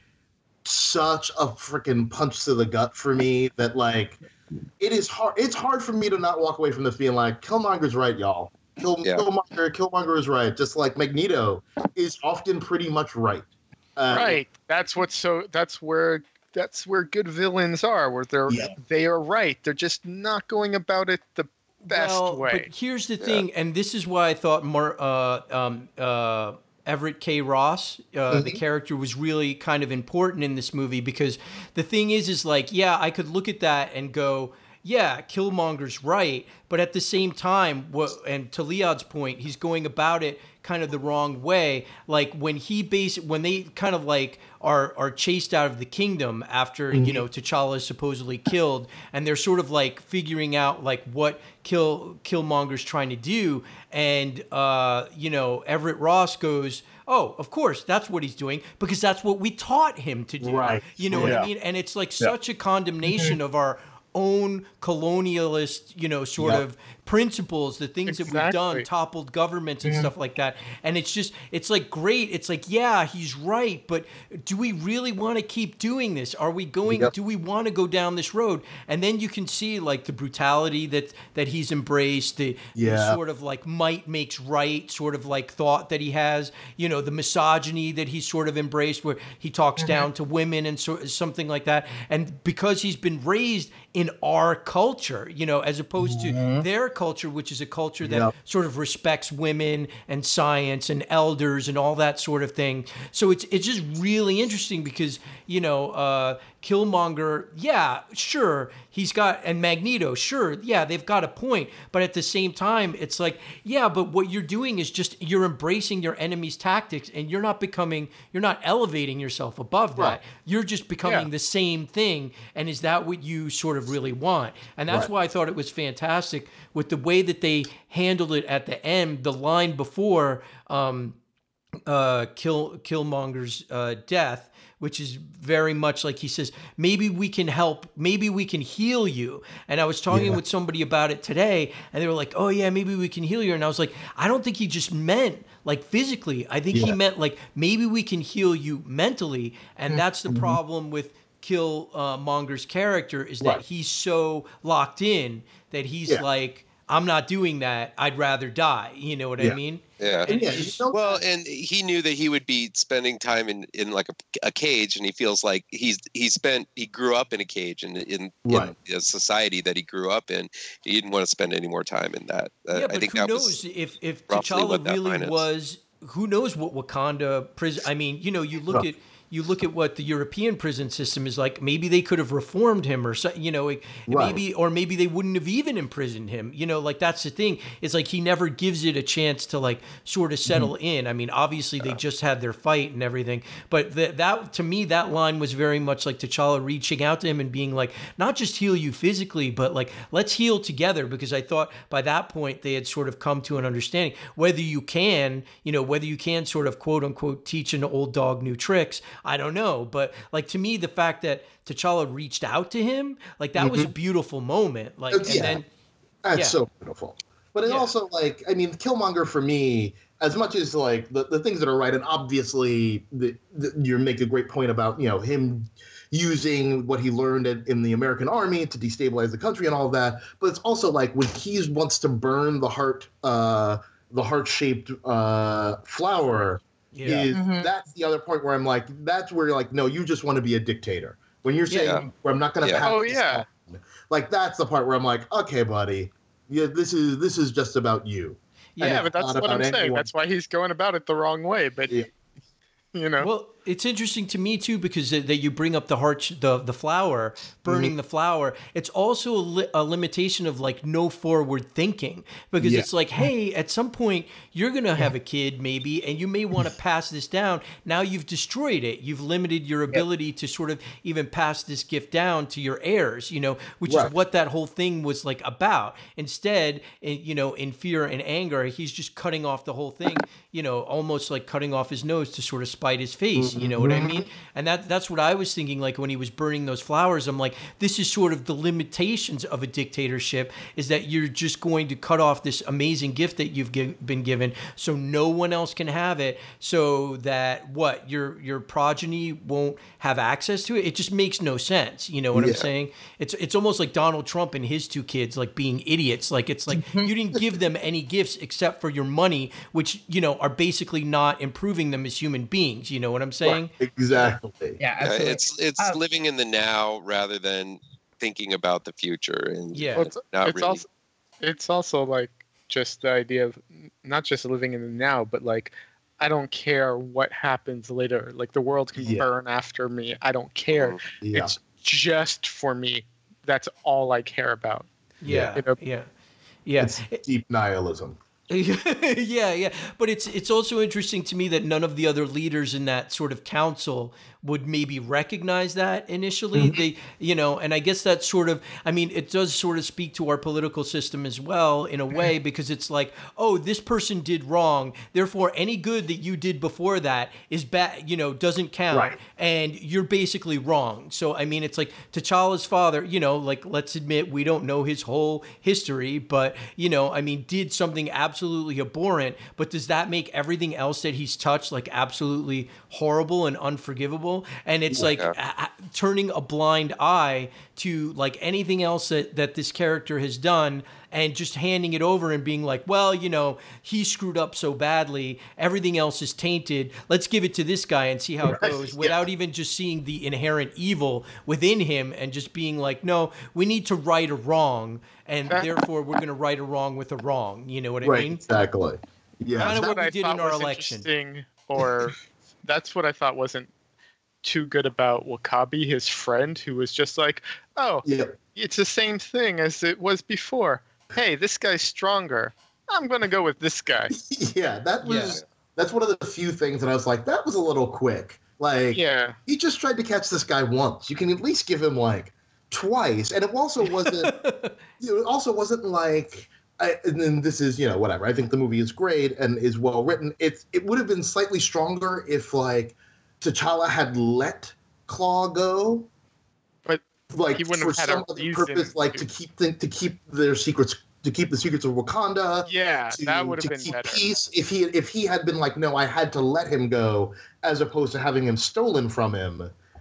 such a freaking punch to the gut for me that like it is hard. It's hard for me to not walk away from this being like Killmonger's right, y'all. Kill, Yeah. Killmonger, Killmonger is right. Just like Magneto is often pretty much right. Uh, Right. That's what's so. That's where. That's where good villains are. Where they're Yeah. they are right. They're just not going about it the best well, way. But here's the thing, and this is why I thought Mar- uh, um, uh, Everett K. Ross, uh, the Mhm. character, was really kind of important in this movie, because the thing is, is like, yeah, I could look at that and go, yeah, Killmonger's right, but at the same time, what, and to Leod's point, he's going about it kind of the wrong way. Like when he base, when they kind of like are are chased out of the kingdom after you know T'Challa is supposedly killed, and they're sort of like figuring out like what Kill Killmonger's trying to do, and uh, you know Everett Ross goes, oh, of course, that's what he's doing, because that's what we taught him to do. Right. You know what Yeah. I mean? And it's like Yeah. such a condemnation of our own colonialist, you know, sort Yep. of principles, the things that we've done, Exactly. toppled governments and stuff like that. And it's just, it's like great. It's like, yeah, he's right, but do we really want to keep doing this? Are we going, Yep. do we want to go down this road? And then you can see like the brutality that, that he's embraced, the, the Yeah. sort of like might makes right sort of like thought that he has, you know, the misogyny that he's sort of embraced, where he talks down to women and so, something like that. And because he's been raised in in our culture, you know, as opposed to their culture, which is a culture that Yep. sort of respects women and science and elders and all that sort of thing. So it's it's just really interesting because, you know, uh, Killmonger, yeah, sure, he's got, and Magneto, sure, yeah, they've got a point. But at the same time, it's like, yeah, but what you're doing is just, you're embracing your enemy's tactics and you're not becoming, you're not elevating yourself above that. Right. You're just becoming Yeah. the same thing. And is that what you sort of really want? And that's Right. why I thought it was fantastic with the way that they handled it at the end. The line before um, uh, Kill Killmonger's uh, death, which is very much like he says, maybe we can help, maybe we can heal you. And I was talking Yeah. with somebody about it today, and they were like, oh yeah, maybe we can heal you. And I was like, I don't think he just meant like physically. I think he Yeah. meant like, maybe we can heal you mentally. And Mm-hmm. that's the problem with Killmonger's character, is that Right. he's so locked in that he's Yeah. like, I'm not doing that. I'd rather die. You know what I Yeah. mean? Yeah. And yeah, you know, Well, and he knew that he would be spending time in, in like a, a cage, and he feels like he's he spent he grew up in a cage and in, Right. in a society that he grew up in. He didn't want to spend any more time in that. Uh, Yeah, I but think who that knows was if if roughly T'Challa what that line really is. was? Who knows what Wakanda prison? I mean, you know, you look Huh. at you look at what the European prison system is like. Maybe they could have reformed him, or so, you know, it- Right. maybe or maybe they wouldn't have even imprisoned him. You know, like that's the thing. It's like he never gives it a chance to like sort of settle Mm-hmm. in. I mean, obviously they just had their fight and everything, but th- that to me that line was very much like T'Challa reaching out to him and being like, not just heal you physically, but like let's heal together. Because I thought by that point they had sort of come to an understanding. Whether you can, you know, whether you can sort of quote unquote teach an old dog new tricks, I don't know. But like to me, the fact that T'Challa reached out to him, like that was a beautiful moment. Like, Uh, and yeah. then That's Yeah. so beautiful. But it Yeah. also, like, I mean, Killmonger for me, as much as like the, the things that are right, and obviously the, the, you make a great point about, you know, him using what he learned in, in the American army to destabilize the country and all of that. But it's also like when he wants to burn the heart, uh, the heart-shaped uh, flower. yeah, Is Mhm. that's the other point where I'm like, that's where you're like, no, you just want to be a dictator. When you're saying, Yeah. where I'm not going to Yeah. pass Oh, this yeah. on, like that's the part where I'm like, okay, buddy, yeah, this is this is just about you. yeah. Yeah, but that's not what I'm about saying. anyone. That's why he's going about it the wrong way. But Yeah. you know, Well, it's interesting to me too because that that you bring up the heart, the the flower, burning Mm-hmm. the flower. It's also a, li- a limitation of like no forward thinking because Yeah. it's like, hey, at some point you're gonna have a kid maybe, and you may want to pass this down. Now you've destroyed it. You've limited your ability to sort of even pass this gift down to your heirs. You know, which Right. is what that whole thing was like about. Instead, in, you know, in fear and anger, he's just cutting off the whole thing. You know, almost like cutting off his nose to sort of spite his face. You know what I mean? And that that's what I was thinking. Like when he was burning those flowers, I'm like, this is sort of the limitations of a dictatorship. Is that you're just going to cut off this amazing gift that you've give, been given, so no one else can have it. So that what your your progeny won't have access to it. It just makes no sense. You know what I'm Yeah. saying? It's it's almost like Donald Trump and his two kids like being idiots. Like it's like you didn't give them any gifts except for your money, which you know are basically not improving them as human beings. You know what I'm saying? Right, exactly. Yeah, Yeah, absolutely. it's it's Uh, living in the now rather than thinking about the future, and Yeah. Well, it's, not it's really. also it's also like just the idea of not just living in the now, but like I don't care what happens later. Like the world can Yeah. burn after me. I don't care. Yeah. It's just for me. That's all I care about. Yeah, You know? yeah, yeah. It's deep nihilism. yeah, yeah. But it's it's also interesting to me that none of the other leaders in that sort of council would maybe recognize that initially. They, you know, and I guess that's sort of, I mean, it does sort of speak to our political system as well in a way, because it's like, oh, this person did wrong, therefore any good that you did before that is bad, you know, doesn't count, Right. and you're basically wrong. So I mean, it's like T'Challa's father, you know, like let's admit we don't know his whole history, but you know, I mean, did something absolutely abhorrent, but does that make everything else that he's touched like absolutely horrible and unforgivable? And it's like Yeah. a- a- turning a blind eye to like anything else that, that this character has done, and just handing it over and being like, well, you know, he screwed up so badly, everything else is tainted. Let's give it to this guy and see how it Right, goes, yeah. without even just seeing the inherent evil within him and just being like, no, we need to right a wrong, and therefore we're going to right a wrong with a wrong. You know what I Right, mean? exactly. Yeah. Kind of That's what we I did thought in our was election. interesting, or that's what I thought wasn't too good about Wakabi, his friend, who was just like, oh, Yeah. it's the same thing as it was before. Hey, this guy's stronger. I'm going to go with this guy. Yeah, that was Yeah. that's one of the few things that I was like, that was a little quick. Like, Yeah. he just tried to catch this guy once. You can at least give him like twice, and it also wasn't. You know, it also wasn't like. I, and then this is, you know, whatever. I think the movie is great and is well written. It's it would have been slightly stronger if like T'Challa had let Claw go, But like he wouldn't for have had some a other reason purpose, like to. to keep the, to keep their secrets, to keep the secrets of Wakanda. Yeah, To, that would to have been keep better. peace. If he if he had been like, no, I had to let him go, as opposed to having him stolen from him.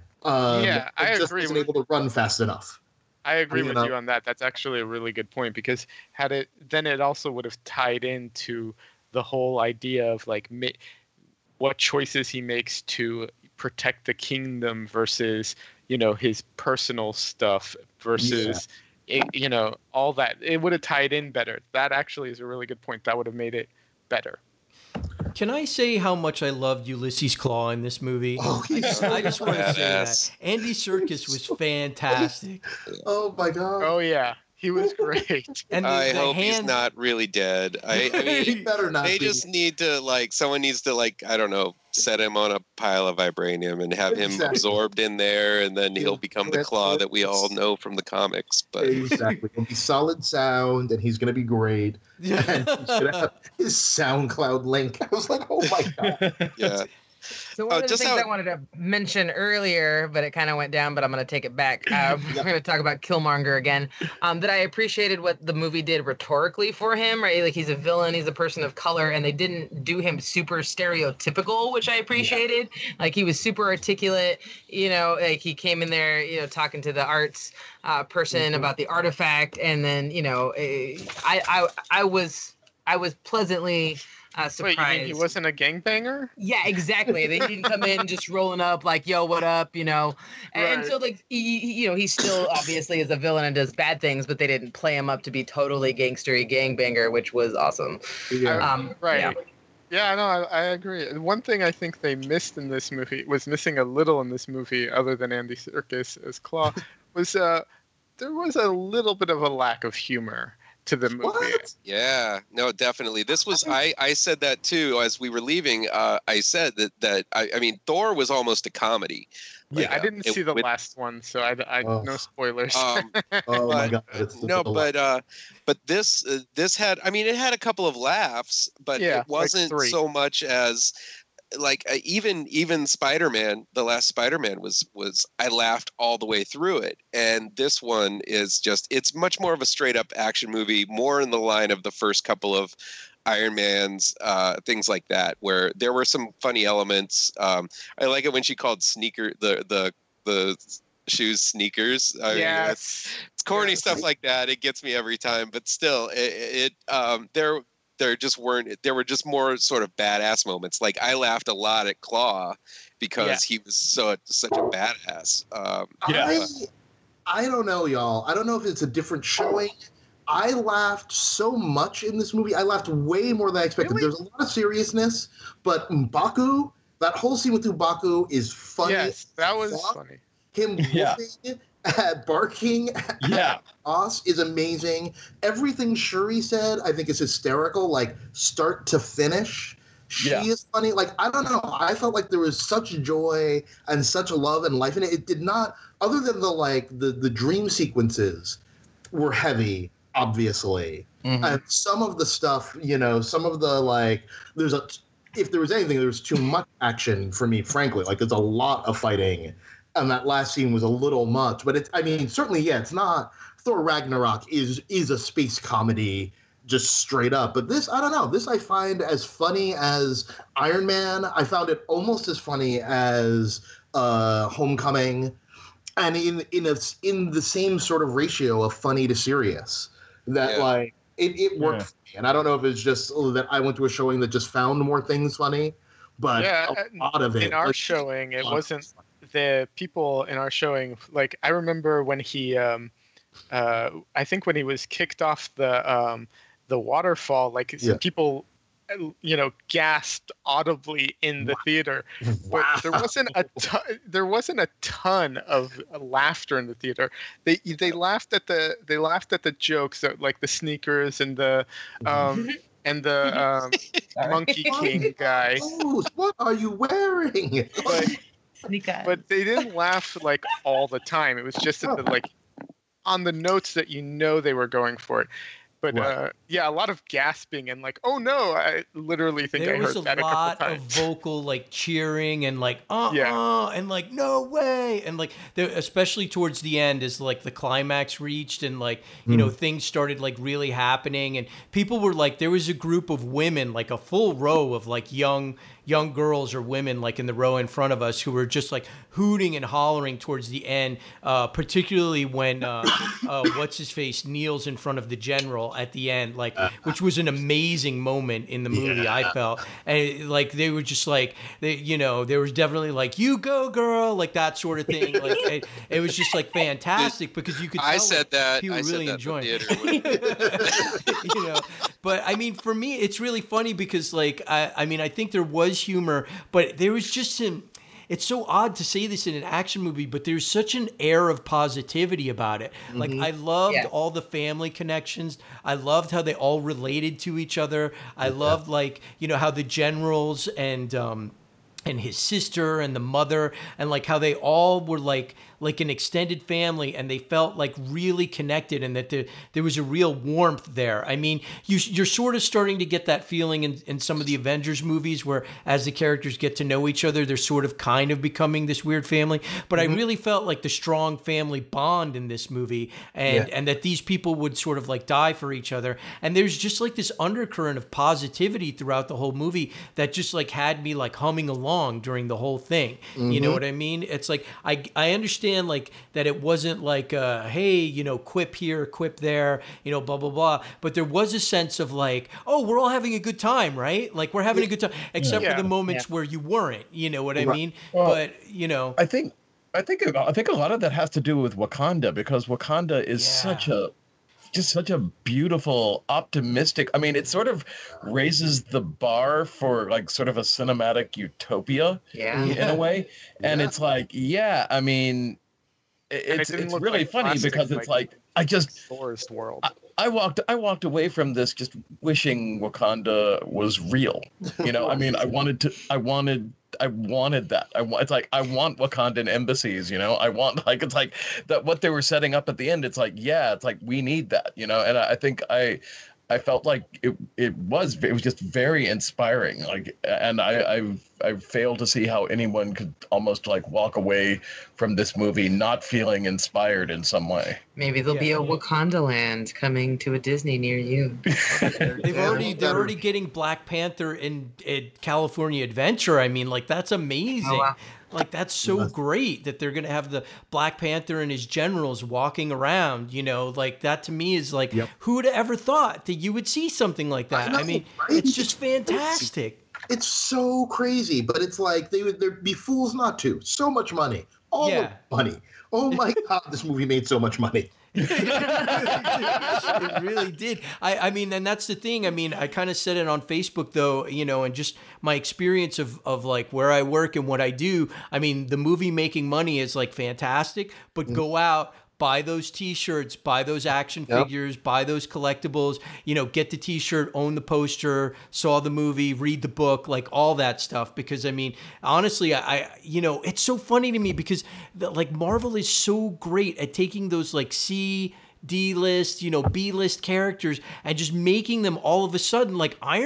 Um, Yeah, I just agree wasn't with- able to run fast enough. I agree You with know. you on that. That's actually a really good point, because had it then it also would have tied into the whole idea of like ma- what choices he makes to protect the kingdom versus, you know, his personal stuff versus it, you know, all that. It would have tied in better. That actually is a really good point. That would have made it better. Can I say how much I loved Ulysses Claw in this movie? Oh, I he's just, so I just want to say that. badass. Andy Serkis was fantastic. Oh my god. Oh yeah, he was great. And the, I the hope he's hand, not really dead. I, I He mean, better not they be. just need to like someone needs to like I don't know set him on a pile of vibranium and have him Exactly. absorbed in there, and then he'll become the That's Claw it. that we all know from the comics. But Exactly. It'll be solid sound, and he's gonna be great. And he's gonna have his SoundCloud link. I was like, oh my god. yeah, So one Oh, of the just things how- I wanted to mention earlier, but it kind of went down, but I'm going to take it back. Uh, We're going to talk about Killmonger again. Um, that I appreciated what the movie did rhetorically for him, right? Like he's a villain, he's a person of color, and they didn't do him super stereotypical, which I appreciated. Like he was super articulate, you know, like he came in there, you know, talking to the arts uh, person about the artifact, and then, you know, eh, I I I was I was pleasantly uh, surprised. Wait, you mean he wasn't a gangbanger? Yeah, exactly. They didn't come in just rolling up like, "Yo, what up?" You know, and, Right. so like, he, he- you know, he still obviously is a villain and does bad things, but they didn't play him up to be totally gangstery gangbanger, which was awesome. Yeah. Um, Right. yeah. Yeah, no, I, I agree. One thing I think they missed in this movie, was missing a little in this movie, other than Andy Serkis as Claw, was uh, there was a little bit of a lack of humor to the movie. What? yeah, no, definitely. This was I. I said that too as we were leaving. Uh, I said that that I, I mean Thor was almost a comedy. Yeah, Like, I uh, didn't it- see the with- last one, so I, I Oh. no spoilers. Um, Oh my But- god. It's no, it's a lot. but uh, but this uh, this had I mean it had a couple of laughs, but Yeah, it like wasn't three. so much as like uh, even even Spider-Man, the last Spider-Man was was I laughed all the way through it, and this one is just it's much more of a straight up action movie, more in the line of the first couple of Iron Man's, uh, things like that, where there were some funny elements. Um, I like it when she called sneaker the the the shoes sneakers. I mean, it's, yes. it's corny Yes. stuff like that. It gets me every time, but still, it, it um, there there just weren't there were just more sort of badass moments. Like I laughed a lot at Claw because Yeah. he was so such a badass. Um, I, I don't know, y'all. I don't know if it's a different showing. I laughed so much in this movie. I laughed way more than I expected. Really? There's a lot of seriousness, but M'Baku, that whole scene with M'Baku is funny. Yes, that was fuck. funny. Him Yeah. whooping, uh, barking Yeah. Oz is amazing. Everything Shuri said, I think, is hysterical, like start to finish. She Yeah. is funny. Like, I don't know. I felt like there was such joy and such love and life in it. It did not, other than the like the, the dream sequences were heavy, obviously. Mhm. And some of the stuff, you know, some of the like there's a if there was anything, there was too much action for me, frankly. Like there's a lot of fighting. And that last scene was a little much, but it's, I mean, certainly, yeah, it's not, Thor Ragnarok is is a space comedy just straight up. But this, I don't know, this I find as funny as Iron Man. I found it almost as funny as uh, Homecoming, and in in a, in the same sort of ratio of funny to serious. That Yeah. like it, it worked Yeah. for me. And I don't know if it's just that I went to a showing that just found more things funny, but Yeah, a lot of it. in our like, showing, it a lot of wasn't it's funny. the people in our showing. Like I remember when he, um, uh, I think when he was kicked off the um, the waterfall, like some Yeah. people, uh, you know, gasped audibly in the theater. But there wasn't a ton, there wasn't a ton of laughter in the theater. They they laughed at the they laughed at the jokes that, like the sneakers and the um, and the um, Sorry. Monkey King guy. Rose, what are you wearing? But Sneak eyes. but they didn't laugh like all the time. It was just at the, like on the notes that you know they were going for it. But Right. uh, yeah, a lot of gasping and like, oh no! I literally think There I was heard a that a lot couple of times. vocal like cheering and like uh uh Yeah. and like no way and like there, especially towards the end as like the climax reached and like you know things started like really happening and people were like there was a group of women like a full row of like young young girls or women like in the row in front of us who were just like hooting and hollering towards the end, uh, particularly when uh, uh, what's his face kneels in front of the general at the end, like which was an amazing moment in the movie. Yeah. I felt, and it, like they were just like they, you know, there was definitely like you go girl, like that sort of thing. Like it, it was just like fantastic because you could. Tell, I said like, that. people I really said that in enjoying the it. theater. you know, but I mean, for me, it's really funny because, like, I, I mean, I think there was humor, but there was just some. It's so odd to say this in an action movie, but there's such an air of positivity about it. Like, I loved Yeah. all the family connections. I loved how they all related to each other. I loved, like, you know, how the generals and um, and his sister and the mother and like how they all were like like an extended family and they felt like really connected and that there, there was a real warmth there. I mean, you, you're sort of starting to get that feeling in, in some of the Avengers movies where as the characters get to know each other, they're sort of kind of becoming this weird family. But I really felt like the strong family bond in this movie and, Yeah. and that these people would sort of like die for each other. And there's just like this undercurrent of positivity throughout the whole movie that just like had me like humming along during the whole thing. You know what I mean? It's like, I, I understand like that it wasn't like uh hey, you know, quip here, quip there, you know, blah blah blah, but there was a sense of like, oh, we're all having a good time, right? Like we're having a good time except Yeah. for the moments where you weren't, you know what I Right. mean? Well, but you know, I think I think I think a lot of that has to do with Wakanda because Wakanda is Yeah. such a just such a beautiful, optimistic. I mean, it sort of raises the bar for like sort of a cinematic utopia Yeah. in a way. And Yeah. it's like, yeah, I mean, it- And it it's didn't it's look really like funny plastic, because it's like- like I just Thor's world. I walked I walked away from this just wishing Wakanda was real. You know, I mean, I wanted to I wanted I wanted that. I want it's like I want Wakandan embassies, you know. I want like it's like that what they were setting up at the end, it's like, yeah, it's like we need that, you know. And I, I think I I felt like it it was it was just very inspiring. Like and I I I failed to see how anyone could almost like walk away from this movie not feeling inspired in some way. Maybe there'll be a Wakanda land coming to a Disney near you. they've Yeah, already they're better. already getting Black Panther in, in California Adventure. I mean, like that's amazing. Oh, wow. Like that's so great that they're gonna have the Black Panther and his generals walking around. You know, like that to me is like, Yep. who would have ever thought that you would see something like that? I I, know, mean, right? it's just fantastic. It's so crazy, but it's like they would they'd be fools not to. So much money, all Yeah. the money. Oh my god, this movie made so much money. It really did. I, I mean, and that's the thing. I mean, I kind of said it on Facebook though, you know, and just my experience of, of like where I work and what I do. I mean, the movie making money is like fantastic, but go out, buy those t-shirts, buy those action Yep. figures, buy those collectibles, you know, get the t-shirt, own the poster, saw the movie, read the book, like all that stuff. Because I mean, honestly, I, I you know, it's so funny to me because the, like Marvel is so great at taking those like C, D list, you know, B list characters and just making them all of a sudden like Iron Man.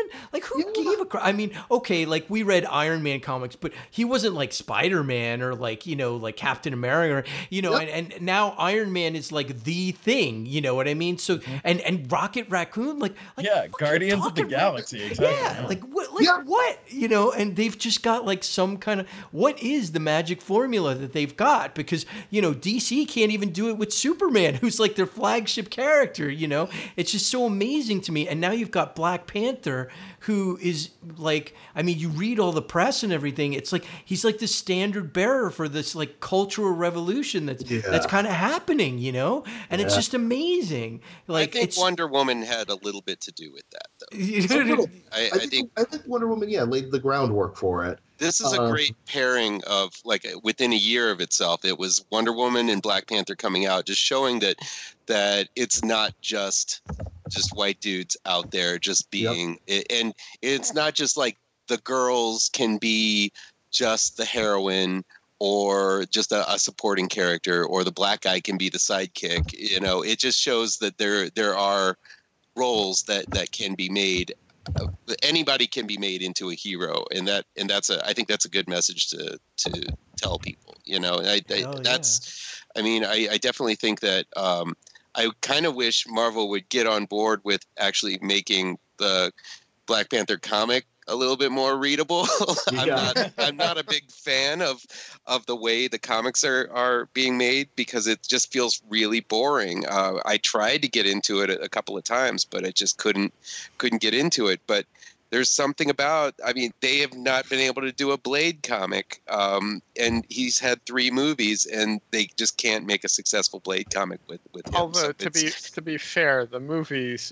Like, who Yeah. gave a crap? I mean, okay, like we read Iron Man comics, but he wasn't like Spider-Man or like, you know, like Captain America, or, you know, Yep. and, and now Iron Man is like the thing, you know what I mean? So, and and Rocket Raccoon, like, like Yeah, what Guardians of the talking about? Galaxy, exactly. Yeah, like what, like Yeah. what, you know? And they've just got like some kind of, what is the magic formula that they've got? Because, you know, D C can't even do it with Superman, who's like their flagship character, you know? It's just so amazing to me. And now you've got Black Panther, who is like, I mean, you read all the press and everything. It's like he's like the standard bearer for this like cultural revolution that's Yeah. that's kind of happening, you know? And it's Yeah. just amazing. Like I think it's Wonder Woman had a little bit to do with that, though. A little. I, I, I think, think I think Wonder Woman, yeah, laid the groundwork for it. this is a Uh, great pairing of, like, within a year of itself. It was Wonder Woman and Black Panther coming out, just showing that that it's not just just white dudes out there just being, and it's not just like the girls can be just the heroine or just a, a supporting character, or the black guy can be the sidekick. You know, it just shows that there there are roles that that can be made. Uh, anybody can be made into a hero, and that and that's a I think that's a good message to to tell people. You know, and I, I Hell yeah. that's I mean I, I definitely think that um, I kind of wish Marvel would get on board with actually making the Black Panther comic a little bit more readable. I'm Yeah. not I'm not a big fan of of the way the comics are are being made, because it just feels really boring. Uh, I tried to get into it a, a couple of times, but I just couldn't couldn't get into it. But there's something about, I mean, they have not been able to do a Blade comic, um, and he's had three movies, and they just can't make a successful Blade comic with with him. Although So to it's- be to be fair, the movies,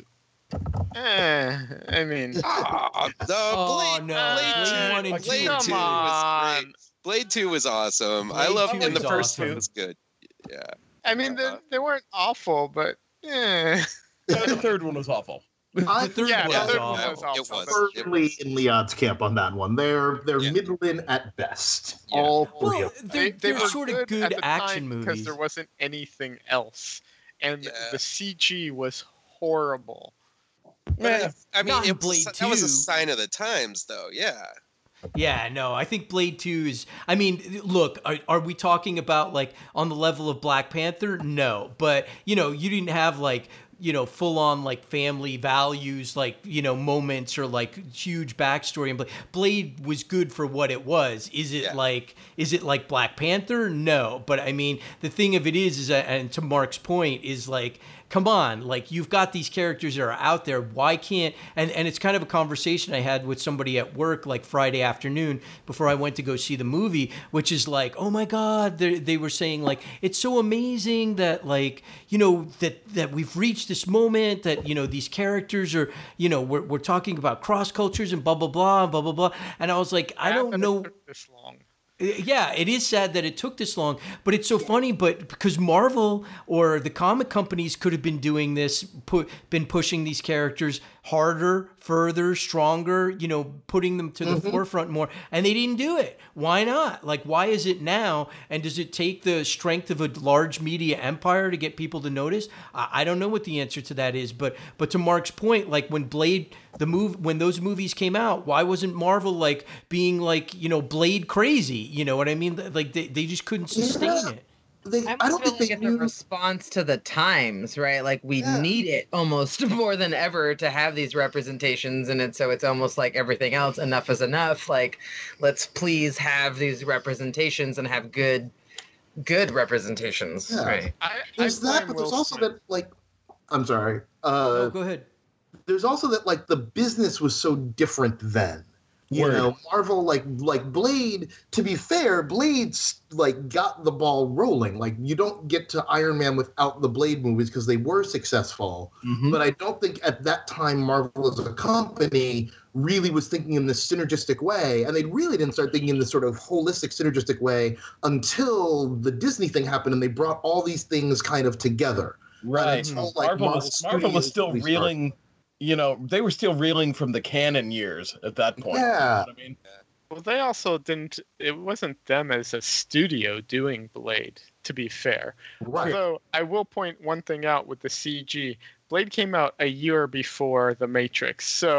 eh, I mean, Ah, the Oh, Blade, no. Blade Blade two, one and Blade two. two Come was on. great. Blade two was awesome. I Blade love, two and the was first awesome. one was good. Yeah. I mean, they, they weren't awful, but eh. The third one was awful. I The third Yeah, was the third awful. one was It awful. was. but- firmly in Leon's camp on that one. They're they're Yeah. middling at best. Yeah. All three Well, of them. they're, They, they they're were sort good of good at the action time because movies. there wasn't anything else, and Yeah. the C G was horrible. But I, I mean, Not in it was, Blade that was a two. sign of the times, though. Yeah. Yeah, no, I think Blade two is. I mean, look, are, are we talking about like on the level of Black Panther? No, but you know, you didn't have like you know full on like family values, like you know moments or like huge backstory. And Blade, Blade was good for what it was. Is it Yeah. like is it like Black Panther? No, but I mean, the thing of it is, is that, and to Mark's point, is like. Come on, like you've got these characters that are out there. Why can't and and it's kind of a conversation I had with somebody at work like Friday afternoon before I went to go see the movie, which is like, oh my God, they they were saying like it's so amazing that like you know that that we've reached this moment that you know these characters are you know we're we're talking about cross cultures and blah blah blah blah blah blah, and I was like I Sad don't that it know. took this long. Yeah, it is sad that it took this long, but it's so funny. But because Marvel or the comic companies could have been doing this, put been pushing these characters harder, further, stronger, you know, putting them to the forefront more, and they didn't do it. Why not? Like, why is it now? And does it take the strength of a large media empire to get people to notice? I, I don't know what the answer to that is, but but to Mark's point, like when Blade, the move, when those movies came out, why wasn't Marvel like being like you know Blade crazy? You know what I mean? Like they, they just couldn't sustain Yeah. it. They, I, I don't feel think like they it's a knew. response to the times, right? Like we Yeah. need it almost more than ever to have these representations, and it so it's almost like everything else. Enough is enough. Like, let's please have these representations and have good, good representations, Yeah. right? I, There's I that, blame but there's Will also Smith. that like. I'm sorry. Uh, Oh, go ahead. there's also that like the business was so different then. You Word. know, Marvel like like Blade. To be fair, Blade's like got the ball rolling. Like you don't get to Iron Man without the Blade movies because they were successful. Mhm. But I don't think at that time Marvel as a company really was thinking in this synergistic way, and they really didn't start thinking in this sort of holistic synergistic way until the Disney thing happened, and they brought all these things kind of together. Right. Until, like, Marvel, Marvel was, Marvel was Studios still really started. reeling, you know, they were still reeling from the canon years at that point. Yeah. You know what I mean? Well, they also didn't. It wasn't them as a studio doing Blade. To be fair, Right. although I will point one thing out with the C G. Blade came out a year before The Matrix, so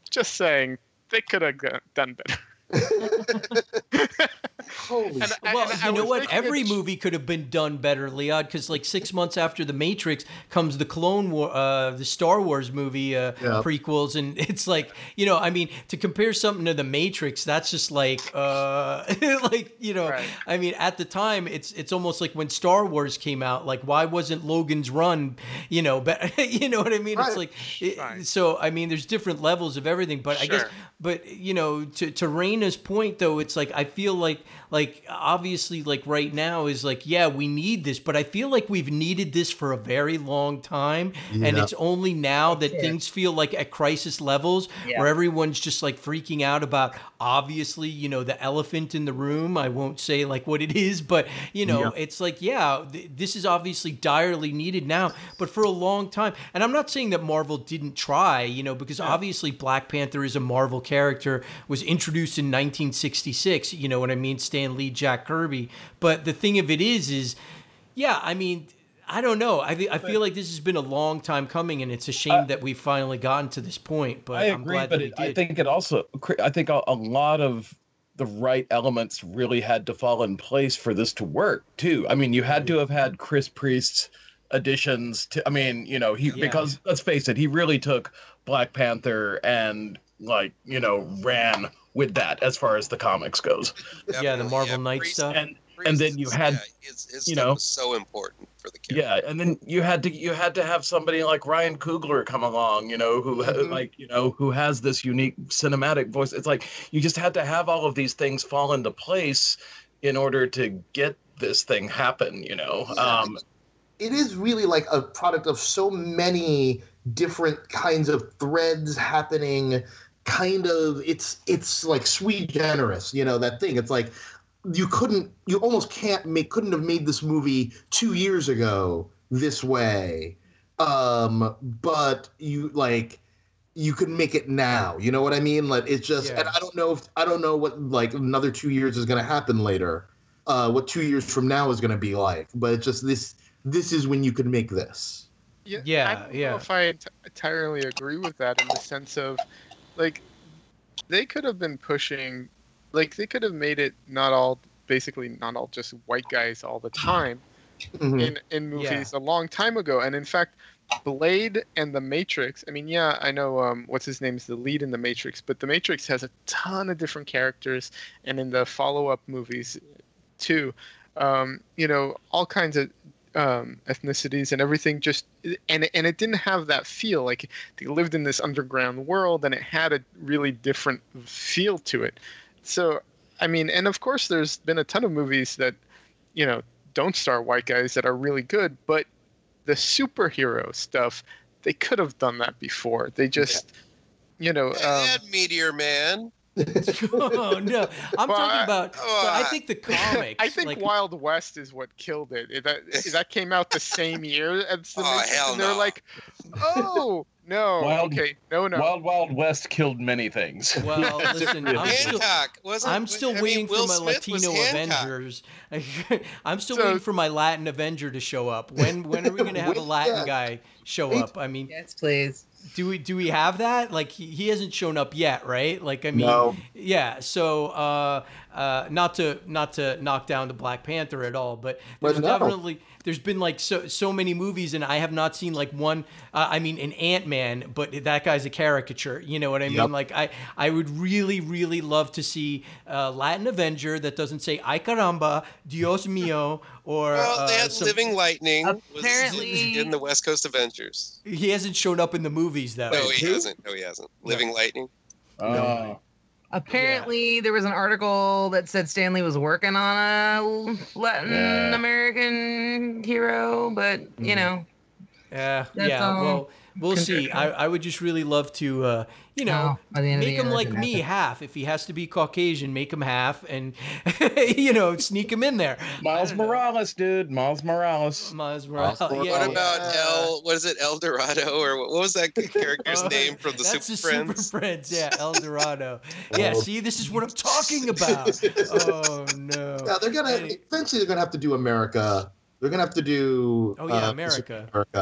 just saying they could have done better. Holy And- shit. and- Well, and I you know was what? thinking Every of- movie could have been done better, Leon, because like six months after The Matrix comes the Clone War, uh, the Star Wars movie uh, Yeah. prequels, and it's like, you know, I mean, to compare something to The Matrix, that's just like, uh, like you know, Right. I mean, at the time, it's it's almost like when Star Wars came out, like why wasn't Logan's Run, you know, but you know what I mean? It's Right. like, it- Right. so I mean, there's different levels of everything, but I guess. Sure. But you know, to to Raina's point though, it's like I feel like like obviously like right now is like yeah we need this, but I feel like we've needed this for a very long time, and Yeah. it's only now that Sure. things feel like at crisis levels Yeah. where everyone's just like freaking out about obviously you know the elephant in the room. I won't say like what it is, but you know Yeah. it's like yeah th- this is obviously direly needed now, but for a long time. And I'm not saying that Marvel didn't try, you know, because obviously Black Panther is a Marvel character, was introduced in nineteen sixty-six, you know what I mean, Stan Lee, Jack Kirby. But the thing of it is is yeah, I mean, I don't know. I I feel like this has been a long time coming, and it's a shame Uh, that we've finally gotten to this point. But I I'm agree, glad but that we it, did. I think it also, I think a, a lot of the right elements really had to fall in place for this to work too. I mean, you had to have had Chris Priest's additions to. I mean, you know, he Yeah. because let's face it, he really took Black Panther and like you know ran with that as far as the comics goes. yeah, the Marvel Knight Priest- stuff. And Priest and then you is- had yeah, his, his you stuff know- was so important for the character. yeah, and then you had to you had to have somebody like Ryan Coogler come along, you know, who ha- Mhm. like you know who has this unique cinematic voice. It's like you just had to have all of these things fall into place in order to get this thing happen. You know, Yeah. um, It is really like a product of so many different kinds of threads happening. Kind of, it's it's like sui generis, you know, that thing. It's like you couldn't, you almost can't make, couldn't have made this movie two years ago this way, um, but you like, you could make it now. You know what I mean? Like it's just, Yeah. and I don't know if I don't know what like another two years is going to happen later. Uh, what two years from now is going to be like, but it's just this. This is when you could make this. Yeah, Yeah, I don't yeah. know if I ent- entirely agree with that in the sense of, like, they could have been pushing, like, they could have made it not all, basically not all just white guys all the time Mhm. in, in movies a long time ago. And in fact, Blade and The Matrix, I mean, yeah, I know, um, what's his name is the lead in The Matrix, but The Matrix has a ton of different characters, and in the follow-up movies, too, um, you know, all kinds of um, ethnicities and everything, just and and it didn't have that feel. Like they lived in this underground world, and it had a really different feel to it. So, I mean, and of course, there's been a ton of movies that, you know, don't star white guys that are really good, but the superhero stuff, they could have done that before. They just, you know, They um, had Meteor Man. oh no, I'm Well, talking I- about. But I think the comics. I think like, Wild West is what killed it. It- That that came out the same year as the Oh, Matrix, hell and they're no. like, oh no, Wild- okay, no, no. Wild Wild West killed many things. Well, listen, I'm still. Hancock wasn't. I'm still I mean, waiting Will for my Smith was Latino Hancock. Avengers. I'm still So- waiting for my Latin Avenger to show up. When when are we going to have a Wait, Latin yeah. guy show Wait. up? I mean, Yes, please. do we do we have that? Like he, he hasn't shown up yet, right? Like I mean, No. yeah. So uh, uh, not to not to knock down the Black Panther at all, but But there's no. definitely there's been like so so many movies, and I have not seen like one. Uh, I mean, an Ant-Man, but that guy's a caricature. You know what I mean? Yep. Like I I would really really love to see a Latin Avenger that doesn't say "Ay caramba, Dios mío," or Well, they uh, had some- Living Lightning. was Apparently- in the West Coast Avengers. He hasn't shown up in the movies though. No, he who? hasn't. No, he hasn't. Living Lightning. Uh, Apparently, there was an article that said Stanley was working on a Latin Yeah. American hero, but you know, Yeah, That's yeah. all Well, we'll see. conjecture. I, I would just really love to, uh, you know, Oh, by the end of make the him year, like that could me happen. half. If he has to be Caucasian, make him half, and you know, sneak him in there. Miles I don't know. Morales, dude. Miles Morales. Miles Morales. Miles Yeah, What Oh, about yeah. El? What is it? El Dorado, or what, what was that character's Oh, name from the that's Super the Friends? Super Friends, yeah, El Dorado. Yeah, Oh. see, this is what I'm talking about. Oh no. Yeah, they're gonna Any- eventually they're gonna have to do America. They're gonna have to do. Oh yeah, uh, America. America. Yeah.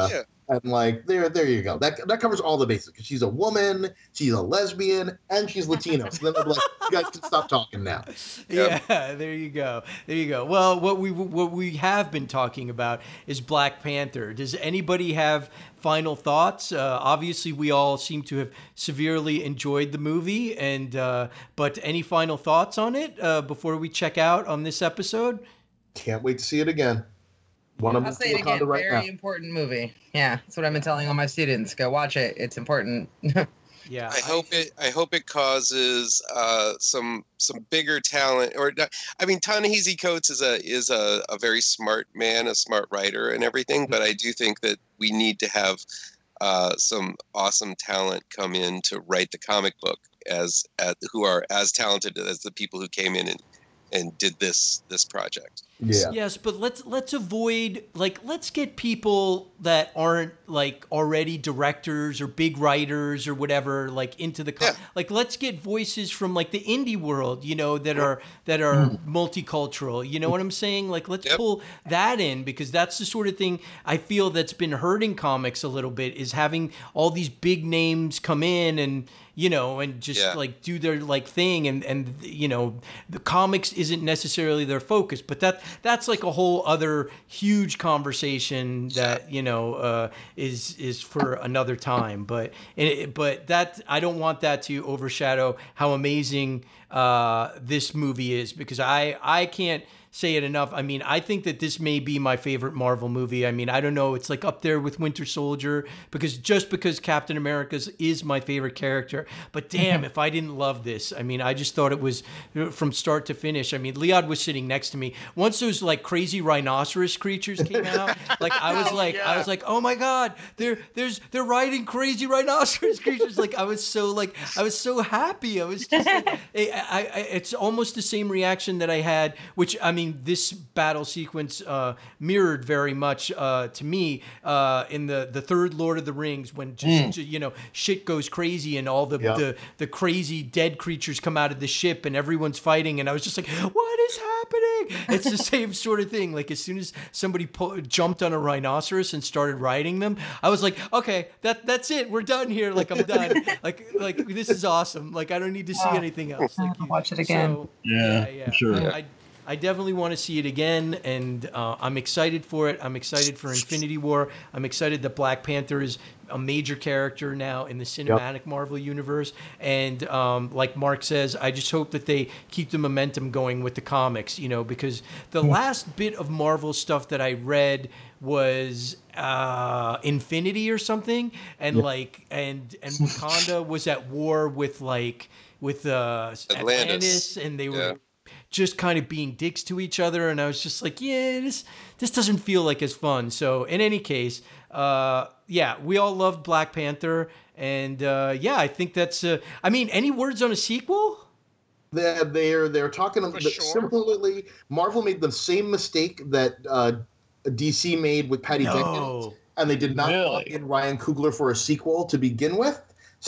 And like there, there you go. That that covers all the basics. 'Cause she's a woman, she's a lesbian, and she's Latino. So then I'm like, you guys can stop talking now. Yeah, there you go. There you go. Well, what we what we have been talking about is Black Panther. Does anybody have final thoughts? Uh, obviously, we all seem to have severely enjoyed the movie, and uh, but any final thoughts on it uh, before we check out on this episode? Can't wait to see it again. One of I'll them say it again. right Very now. important movie. Yeah, that's what I've been telling all my students. Go watch it. It's important. Yeah, I hope it. I hope it causes uh, some some bigger talent. Or I mean, Ta-Nehisi Coates is a is a, a very smart man, a smart writer, and everything. But I do think that we need to have uh, some awesome talent come in to write the comic book as, as who are as talented as the people who came in and, and did this this project. Yeah. Yes, but let's let's avoid like let's get people that aren't like already directors or big writers or whatever like into the co- Yeah. like let's get voices from like the indie world, you know, that are that are multicultural. You know what I'm saying? Like let's Yep. pull that in because that's the sort of thing I feel that's been hurting comics a little bit is having all these big names come in and you know, and just Yeah. like do their like thing and and you know, the comics isn't necessarily their focus, but that that's like a whole other huge conversation that you know uh, is is for another time. But it, but that I don't want that to overshadow how amazing uh, this movie is because I I can't say it enough. I mean, I think that this may be my favorite Marvel movie. I mean, I don't know. It's like up there with Winter Soldier because just because Captain America's is my favorite character. But damn, if I didn't love this, I mean, I just thought it was from start to finish. I mean, Liad was sitting next to me. Once those like crazy rhinoceros creatures came out, like I was Oh, like, yeah. I was like, oh my God, they're there's they're riding crazy rhinoceros creatures. Like I was so like I was so happy. I was just like, I, I, I, it's almost the same reaction that I had, which I mean. I mean, this battle sequence uh, mirrored very much uh, to me uh, in the, the third Lord of the Rings when just, Mm. ju- you know shit goes crazy and all the, Yeah. the the crazy dead creatures come out of the ship and everyone's fighting and I was just like, what is happening? It's the same sort of thing. Like as soon as somebody po- jumped on a rhinoceros and started riding them, I was like, okay, that that's it. We're done here. Like I'm done. like like this is awesome. Like I don't need to see anything else. Like you, Watch it again. So, Yeah, yeah, for sure. I, I definitely want to see it again, and uh, I'm excited for it. I'm excited for Infinity War. I'm excited that Black Panther is a major character now in the cinematic Marvel universe. And um, like Mark says, I just hope that they keep the momentum going with the comics, you know, because the last bit of Marvel stuff that I read was uh, Infinity or something, and like, and and Wakanda was at war with like with uh, Atlantis. Atlantis, and they were. Yeah. Just kind of being dicks to each other, and I was just like, yeah, this this doesn't feel like as fun. So in any case, uh, yeah, we all loved Black Panther, and uh, yeah, I think that's. Uh, I mean, any words on a sequel? They're they're they're talking For the, sure. similarly. Marvel made the same mistake that uh, D C made with Patty Jenkins, No. and they did not Really? plug in Ryan Coogler for a sequel to begin with.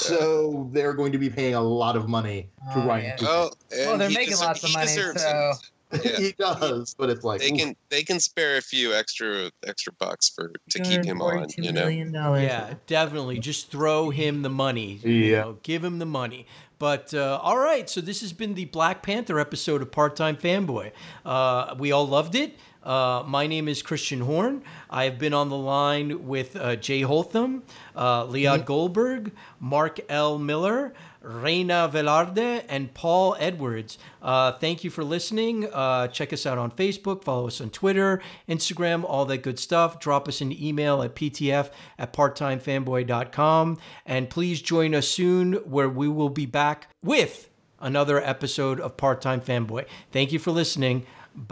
So they're going to be paying a lot of money to Oh, Ryan yeah. Coogler. Oh, and Well, they're he making deser- lots of he money, deserves so- it. Yeah. He does, but it's like They oof. can they can spare a few extra extra bucks for to keep him on. You know. Yeah, definitely. Just throw him the money. You Yeah. know, give him the money. But uh, all right, so this has been the Black Panther episode of Part Time Fanboy. Uh, we all loved it. Uh, my name is Christian Horn. I have been on the line with uh, Jay Holtham, uh, Liad Goldberg, Mark L. Miller, Reina Velarde, and Paul Edwards. Uh, thank you for listening. Uh, check us out on Facebook. Follow us on Twitter, Instagram, all that good stuff. Drop us an email at p t f at part time fanboy dot com. And please join us soon where we will be back with another episode of Part Time Fanboy. Thank you for listening.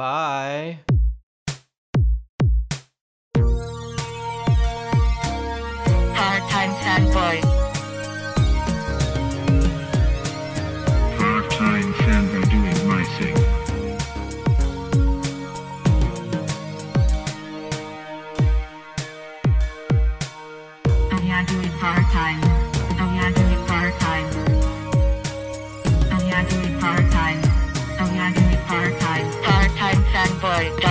Bye. Part-time fanboy. Part-time fanboy doing my thing. Oh yeah, do it part-time. Oh yeah, do it part-time. Oh yeah, do it part-time. Oh yeah, do it part-time. part time fanboy